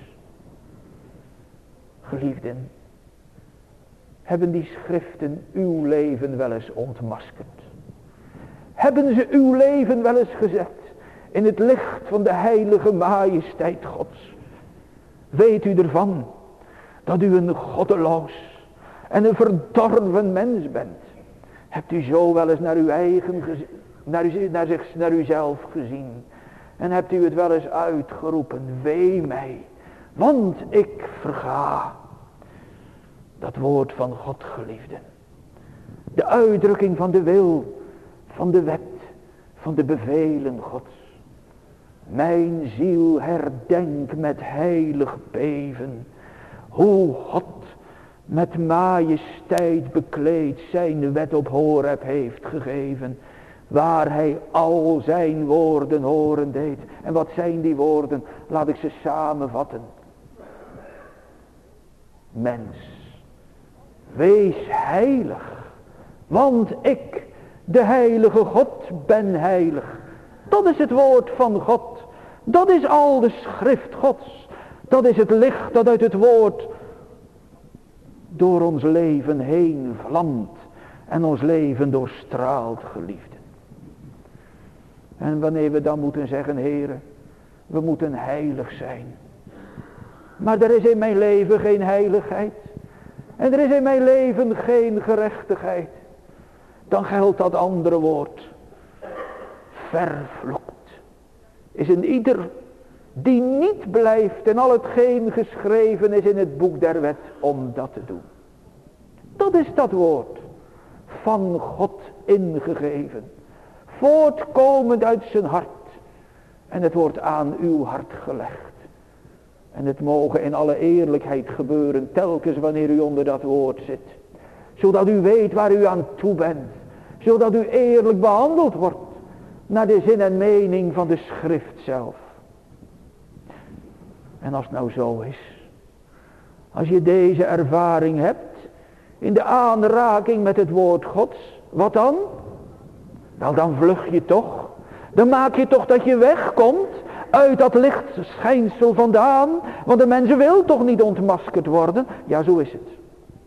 C: Geliefden. Hebben die schriften uw leven wel eens ontmaskerd? Hebben ze uw leven wel eens gezet in het licht van de heilige majesteit Gods? Weet u ervan dat u een goddeloos en een verdorven mens bent? Hebt u zo wel eens naar uw eigen naar uzelf gezien? En hebt u het wel eens uitgeroepen? Wee mij, want ik verga. Dat woord van God, geliefden. De uitdrukking van de wil, van de wet, van de bevelen Gods. Mijn ziel herdenk met heilig beven, hoe God met majesteit bekleed zijn wet op Horeb heeft gegeven, waar hij al zijn woorden horen deed. En wat zijn die woorden? Laat ik ze samenvatten. Mens, wees heilig, want ik, de heilige God, ben heilig. Dat is het woord van God. Dat is al de schrift Gods. Dat is het licht dat uit het woord door ons leven heen vlamt en ons leven doorstraalt, geliefden. En wanneer we dan moeten zeggen, Heere, we moeten heilig zijn. Maar er is in mijn leven geen heiligheid. En er is in mijn leven geen gerechtigheid. Dan geldt dat andere woord. Vervloekt is een ieder die niet blijft in al hetgeen geschreven is in het boek der wet om dat te doen. Dat is dat woord. Van God ingegeven. Voortkomend uit zijn hart. En het wordt aan uw hart gelegd. En het mogen in alle eerlijkheid gebeuren telkens wanneer u onder dat woord zit. Zodat u weet waar u aan toe bent. Zodat u eerlijk behandeld wordt naar de zin en mening van de schrift zelf. En als het nou zo is. Als je deze ervaring hebt in de aanraking met het woord Gods. Wat dan? Wel, dan vlug je toch. Dan maak je toch dat je wegkomt uit dat lichtschijnsel vandaan. Want de mensen wil toch niet ontmaskerd worden? Ja, zo is het.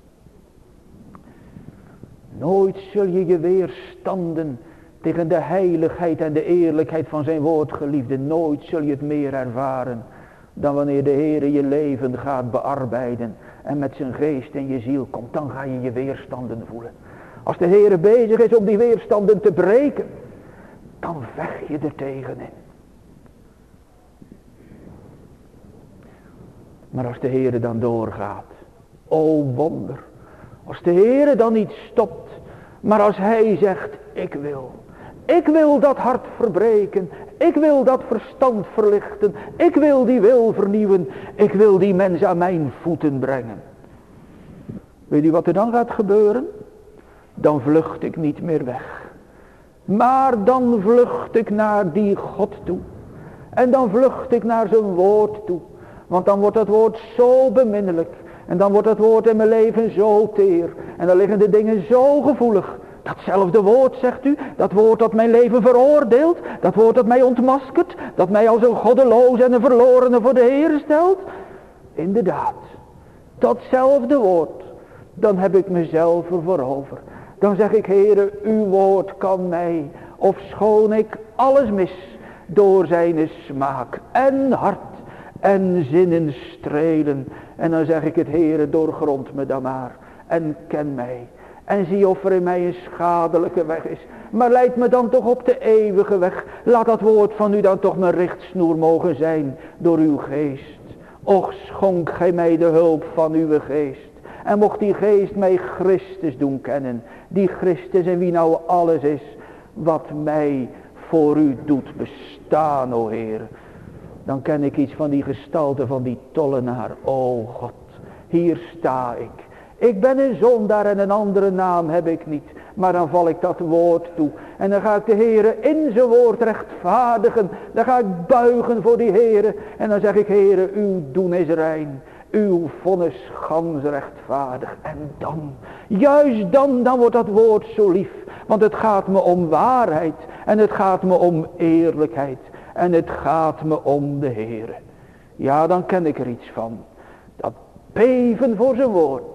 C: Nooit zul je je weerstanden tegen de heiligheid en de eerlijkheid van zijn woord, geliefde. Nooit zul je het meer ervaren dan wanneer de Heere je leven gaat bearbeiden en met zijn geest in je ziel komt. Dan ga je je weerstanden voelen. Als de Heere bezig is om die weerstanden te breken, dan vecht je er tegenin. Maar als de Heere dan doorgaat, o wonder, als de Heere dan niet stopt, maar als hij zegt, ik wil dat hart verbreken, ik wil dat verstand verlichten, ik wil die wil vernieuwen, ik wil die mens aan mijn voeten brengen. Weet u wat er dan gaat gebeuren? Dan vlucht ik niet meer weg. Maar dan vlucht ik naar die God toe. En dan vlucht ik naar zijn woord toe. Want dan wordt dat woord zo beminnelijk. En dan wordt dat woord in mijn leven zo teer. En dan liggen de dingen zo gevoelig. Datzelfde woord, zegt u, dat woord dat mijn leven veroordeelt, dat woord dat mij ontmaskert, dat mij als een goddeloze en een verlorene voor de Heer stelt. Inderdaad, datzelfde woord, dan heb ik mezelf ervoor over. Dan zeg ik, Heere, uw woord kan mij, ofschoon ik alles mis, door zijn smaak en hart en zinnen strelen. En dan zeg ik het, Heere, doorgrond me dan maar en ken mij. En zie of er in mij een schadelijke weg is. Maar leid me dan toch op de eeuwige weg. Laat dat woord van u dan toch mijn richtsnoer mogen zijn door uw geest. Och, schonk gij mij de hulp van uw geest. En mocht die geest mij Christus doen kennen. Die Christus in wie nou alles is. Wat mij voor u doet bestaan, o Heer. Dan ken ik iets van die gestalte van die tollenaar. O God, hier sta ik. Ik ben een zondaar en een andere naam heb ik niet. Maar dan val ik dat woord toe. En dan ga ik de Heere in zijn woord rechtvaardigen. Dan ga ik buigen voor die Heere. En dan zeg ik, Heere, uw doen is rein. Uw vonnis gans rechtvaardig. En dan, juist dan wordt dat woord zo lief. Want het gaat me om waarheid. En het gaat me om eerlijkheid. En het gaat me om de Heere. Ja, dan ken ik er iets van. Dat beven voor zijn woord.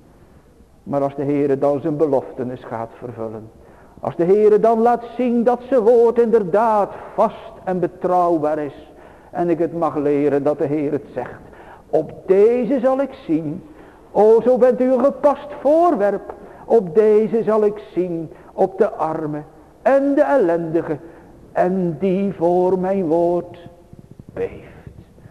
C: Maar als de Heere dan zijn beloftenis gaat vervullen. Als de Heere dan laat zien dat zijn woord inderdaad vast en betrouwbaar is. En ik het mag leren dat de Heer het zegt. Op deze zal ik zien. O, zo bent u een gepast voorwerp. Op deze zal ik zien. Op de arme en de ellendige. En die voor mijn woord beeft.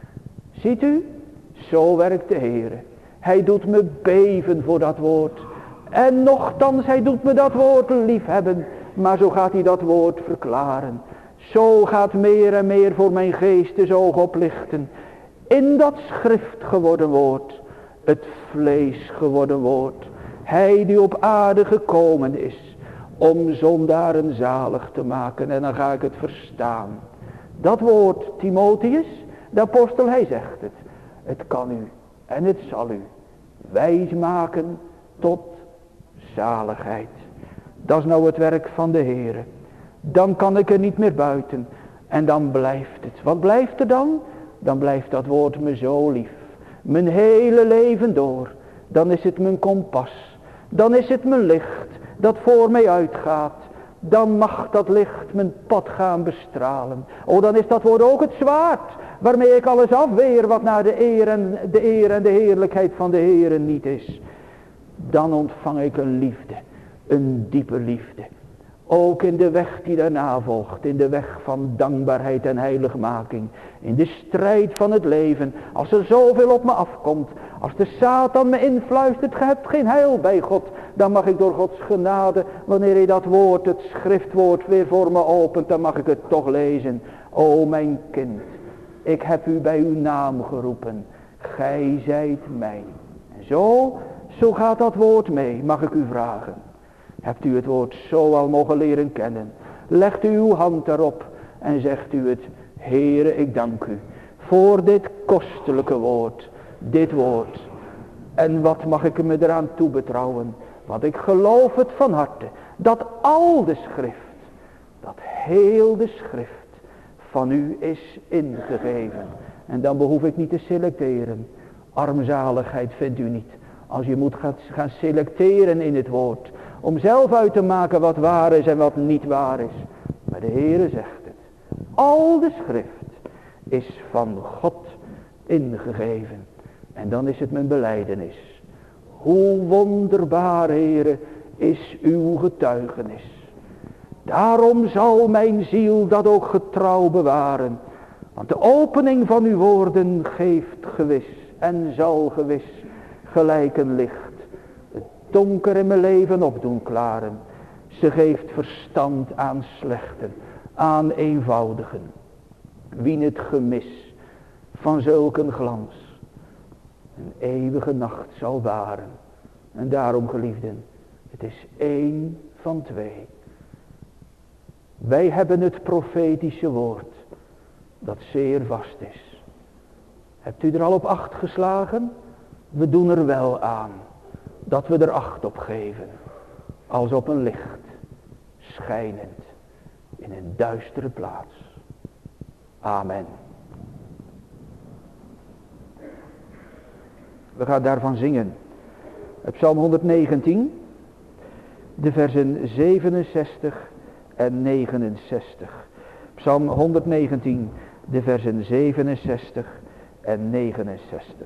C: Ziet u? Zo werkt de Heere. Hij doet me beven voor dat woord. En nochtans, hij doet me dat woord liefhebben. Maar zo gaat hij dat woord verklaren. Zo gaat meer en meer voor mijn geestesoog oplichten. In dat schrift geworden woord. Het vlees geworden woord. Hij die op aarde gekomen is. Om zondaren zalig te maken. En dan ga ik het verstaan. Dat woord, Timotheus, de apostel, hij zegt het. Het kan u. En het zal u wijs maken tot zaligheid. Dat is nou het werk van de Heere. Dan kan ik er niet meer buiten. En dan blijft het. Wat blijft er dan? Dan blijft dat woord me zo lief. Mijn hele leven door. Dan is het mijn kompas. Dan is het mijn licht dat voor mij uitgaat. Dan mag dat licht mijn pad gaan bestralen. O, dan is dat woord ook het zwaard. Waarmee ik alles afweer wat naar de eer en de heerlijkheid van de Heere niet is. Dan ontvang ik een liefde. Een diepe liefde. Ook in de weg die daarna volgt. In de weg van dankbaarheid en heiligmaking. In de strijd van het leven. Als er zoveel op me afkomt. Als de Satan me influistert. Je hebt geen heil bij God. Dan mag ik door Gods genade. Wanneer hij dat woord, het schriftwoord weer voor me opent. Dan mag ik het toch lezen. O mijn kind. Ik heb u bij uw naam geroepen. Gij zijt mijn. En zo gaat dat woord mee. Mag ik u vragen. Hebt u het woord zo al mogen leren kennen. Legt u uw hand daarop. En zegt u het. Heere, ik dank u. Voor dit kostelijke woord. Dit woord. En wat mag ik me eraan toebetrouwen. Want ik geloof het van harte. Dat al de schrift. Dat heel de schrift. Van u is ingegeven. En dan behoef ik niet te selecteren. Armzaligheid vindt u niet. Als je moet gaan selecteren in het woord. Om zelf uit te maken wat waar is en wat niet waar is. Maar de Heere zegt het. Al de schrift is van God ingegeven. En dan is het mijn belijdenis. Hoe wonderbaar, Heere, is uw getuigenis. Daarom zal mijn ziel dat ook getrouw bewaren. Want de opening van uw woorden geeft gewis en zal gewis gelijk een licht het donker in mijn leven opdoen klaren. Ze geeft verstand aan slechten, aan eenvoudigen. Wien het gemis van zulke glans een eeuwige nacht zal waren. En daarom, geliefden, het is één van twee. Wij hebben het profetische woord. dat zeer vast is. Hebt u er al op acht geslagen? We doen er wel aan dat we er acht op geven, als op een licht, schijnend in een duistere plaats. Amen. We gaan daarvan zingen. Psalm 119, de versen 67 en 69. Psalm 119, de versen 67 en 69.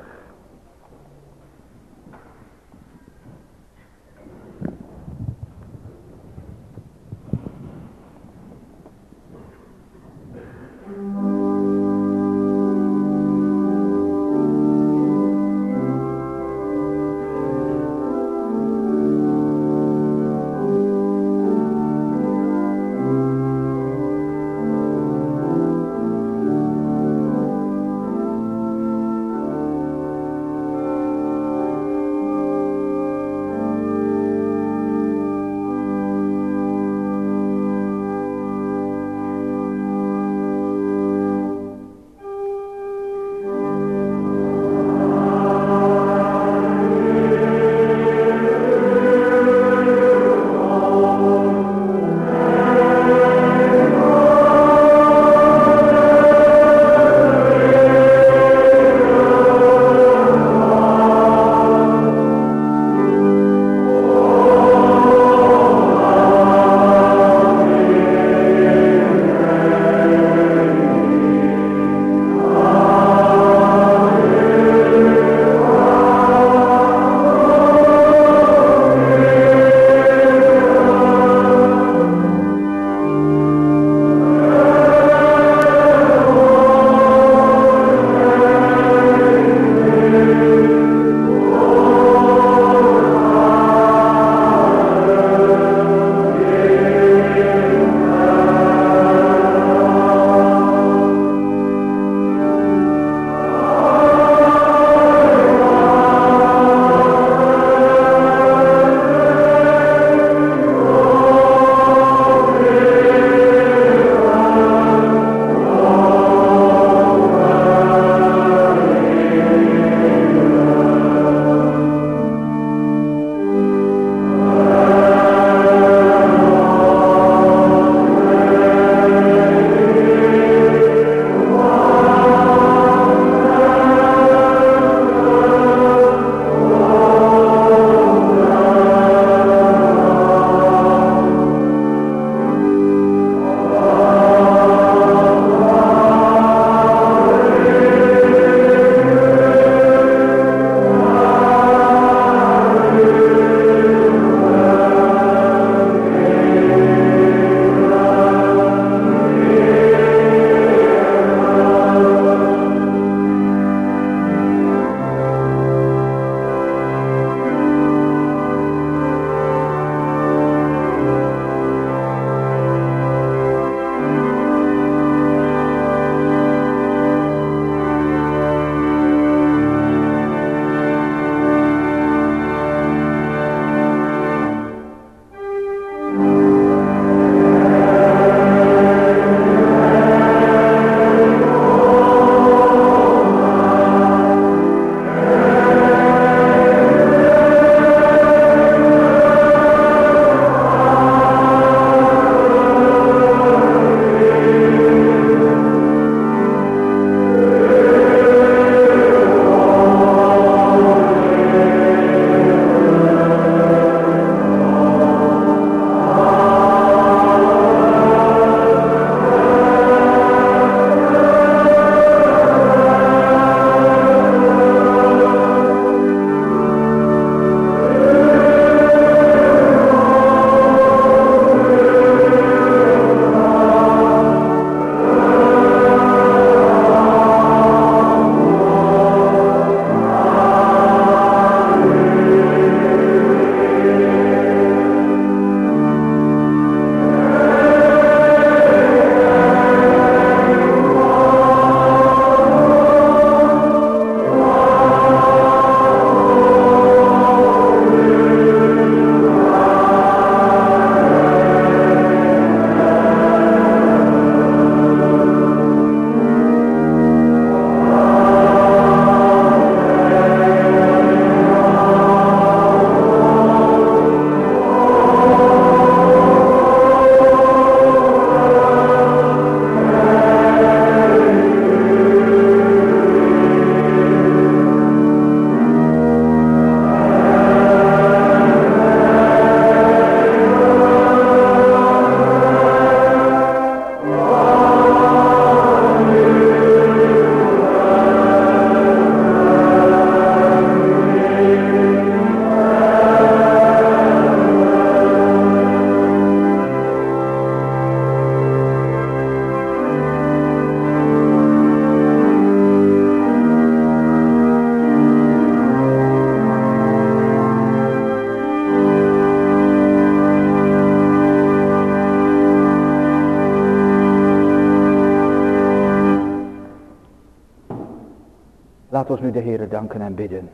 C: laten we nu de Heere danken en bidden.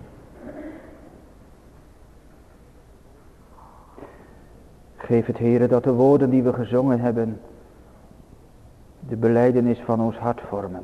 C: Geef het, Heere, dat de woorden die we gezongen hebben de belijdenis van ons hart vormen.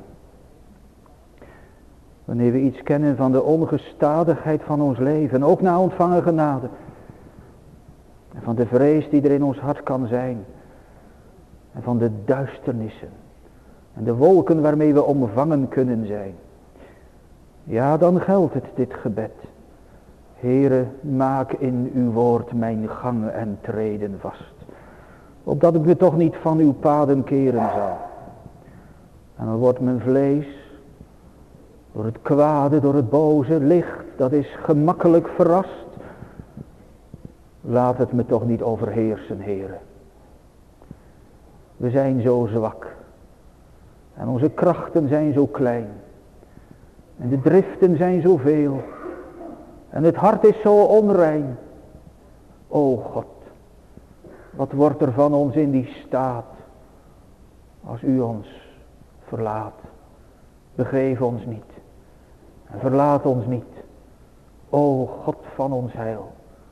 C: Wanneer we iets kennen van de ongestadigheid van ons leven, ook na ontvangen genade. En van de vrees die er in ons hart kan zijn. En van de duisternissen. En de wolken waarmee we omvangen kunnen zijn. Ja, dan geldt het, dit gebed. Heere, maak in uw woord mijn gangen en treden vast. Opdat ik me toch niet van uw paden keren zal. En dan wordt mijn vlees door het kwade, door het boze licht, dat is gemakkelijk verrast. Laat het me toch niet overheersen, Heere. We zijn zo zwak. En onze krachten zijn zo klein. En de driften zijn zoveel. En het hart is zo onrein. O God, wat wordt er van ons in die staat als u ons verlaat. Begeef ons niet. En verlaat ons niet. O God van ons heil.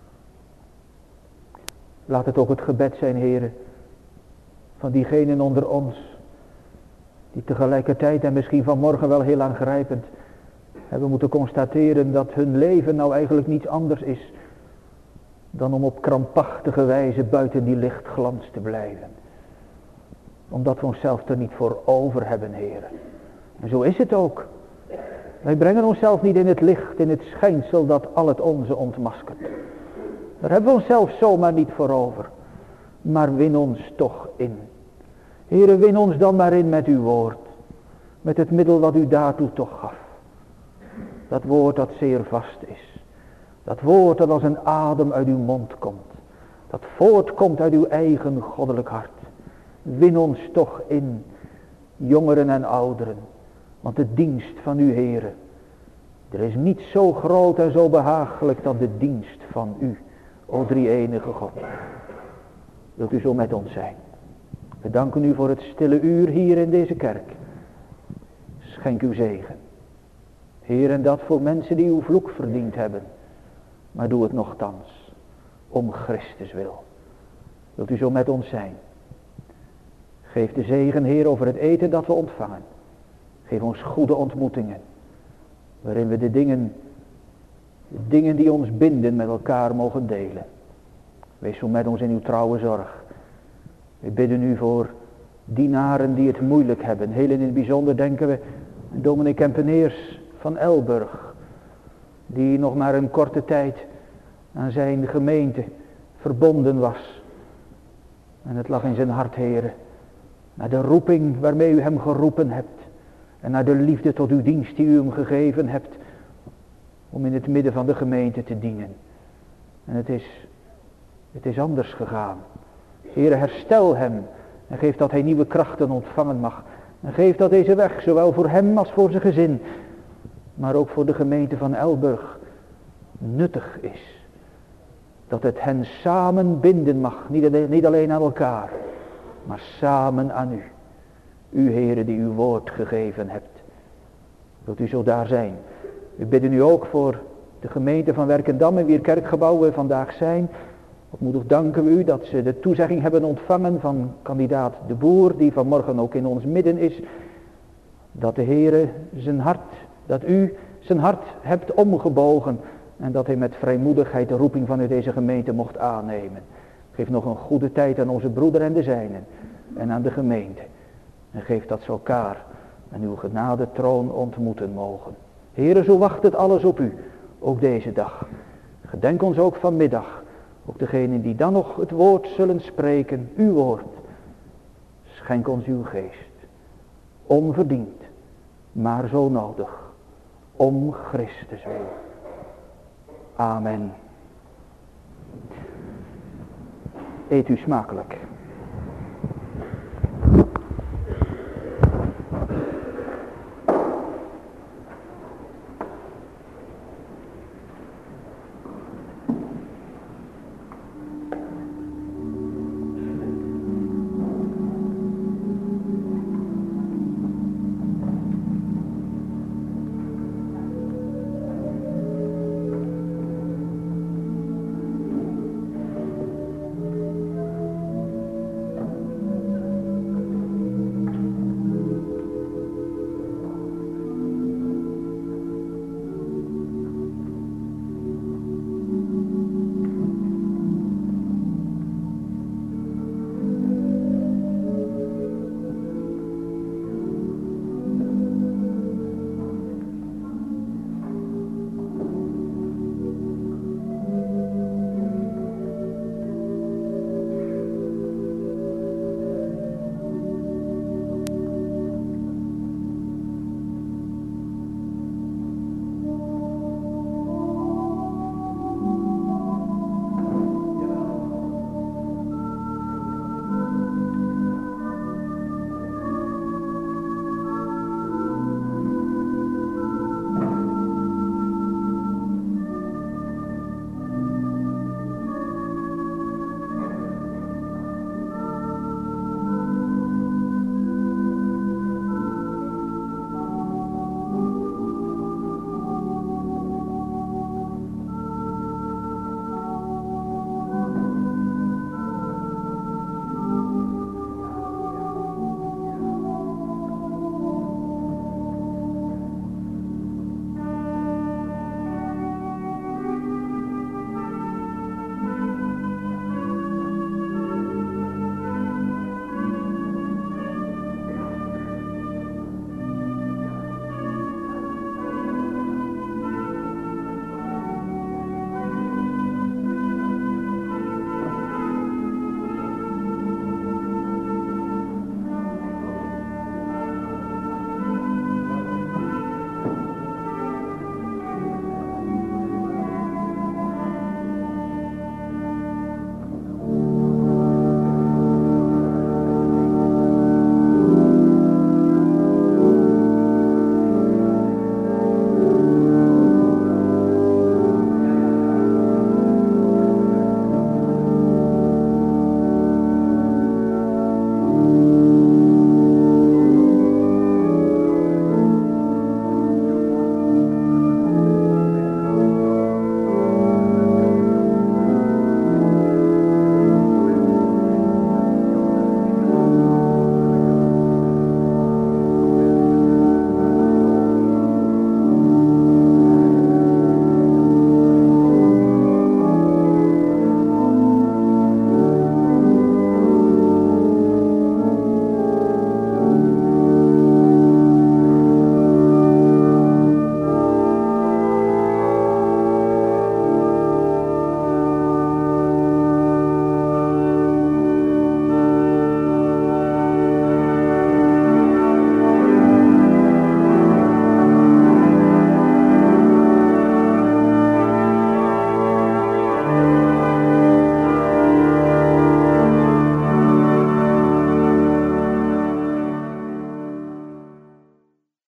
C: Laat het ook het gebed zijn, Heere, van diegenen onder ons, die tegelijkertijd en misschien vanmorgen wel heel aangrijpend hebben moeten constateren dat hun leven nou eigenlijk niets anders is dan om op krampachtige wijze buiten die lichtglans te blijven. Omdat we onszelf er niet voor over hebben, Heere. En zo is het ook. Wij brengen onszelf niet in het licht, in het schijnsel dat al het onze ontmaskert. Daar hebben we onszelf zomaar niet voor over. Maar win ons toch in. Heere, win ons dan maar in met uw woord. Met het middel wat u daartoe toch gaf. Dat woord dat zeer vast is. Dat woord dat als een adem uit uw mond komt. Dat voortkomt uit uw eigen goddelijk hart. Win ons toch in, jongeren en ouderen. Want de dienst van uw Heere, er is niets zo groot en zo behagelijk dan de dienst van u, o drie-enige God. Wilt u zo met ons zijn? We danken u voor het stille uur hier in deze kerk. Schenk uw zegen. Heer, en dat voor mensen die uw vloek verdiend hebben. Maar doe het nochtans, om Christus wil. Wilt u zo met ons zijn? Geef de zegen, Heer, over het eten dat we ontvangen. Geef ons goede ontmoetingen. Waarin we de dingen die ons binden met elkaar mogen delen. Wees zo met ons in uw trouwe zorg. We bidden u voor dienaren die het moeilijk hebben. Heel in het bijzonder denken we aan dominee Kempeneers van Elburg. Die nog maar een korte tijd aan zijn gemeente verbonden was. En het lag in zijn hart, Heere. Naar de roeping waarmee u hem geroepen hebt. En naar de liefde tot uw dienst die u hem gegeven hebt. Om in het midden van de gemeente te dienen. En het is anders gegaan. Heere, herstel hem. En geef dat hij nieuwe krachten ontvangen mag. En geef dat deze weg, zowel voor hem als voor zijn gezin. Maar ook voor de gemeente van Elburg nuttig is. Dat het hen samen binden mag. Niet alleen aan elkaar. Maar samen aan u. U, Heere, die uw woord gegeven hebt. Wilt u zo daar zijn? We bidden u ook voor de gemeente van Werkendam en wier kerkgebouw we vandaag zijn. Opmoedig danken we u dat ze de toezegging hebben ontvangen van kandidaat De Boer, die vanmorgen ook in ons midden is. Dat de Heere zijn hart, dat u zijn hart hebt omgebogen en dat hij met vrijmoedigheid de roeping van u deze gemeente mocht aannemen. Geef nog een goede tijd aan onze broeder en de zijnen en aan de gemeente. En geef dat ze elkaar aan uw genadetroon ontmoeten mogen. Heere, zo wacht het alles op u, ook deze dag. Gedenk ons ook vanmiddag, ook degenen die dan nog het woord zullen spreken, uw woord. Schenk ons uw geest, onverdiend, maar zo nodig, om Christus wil. Amen. Eet u smakelijk.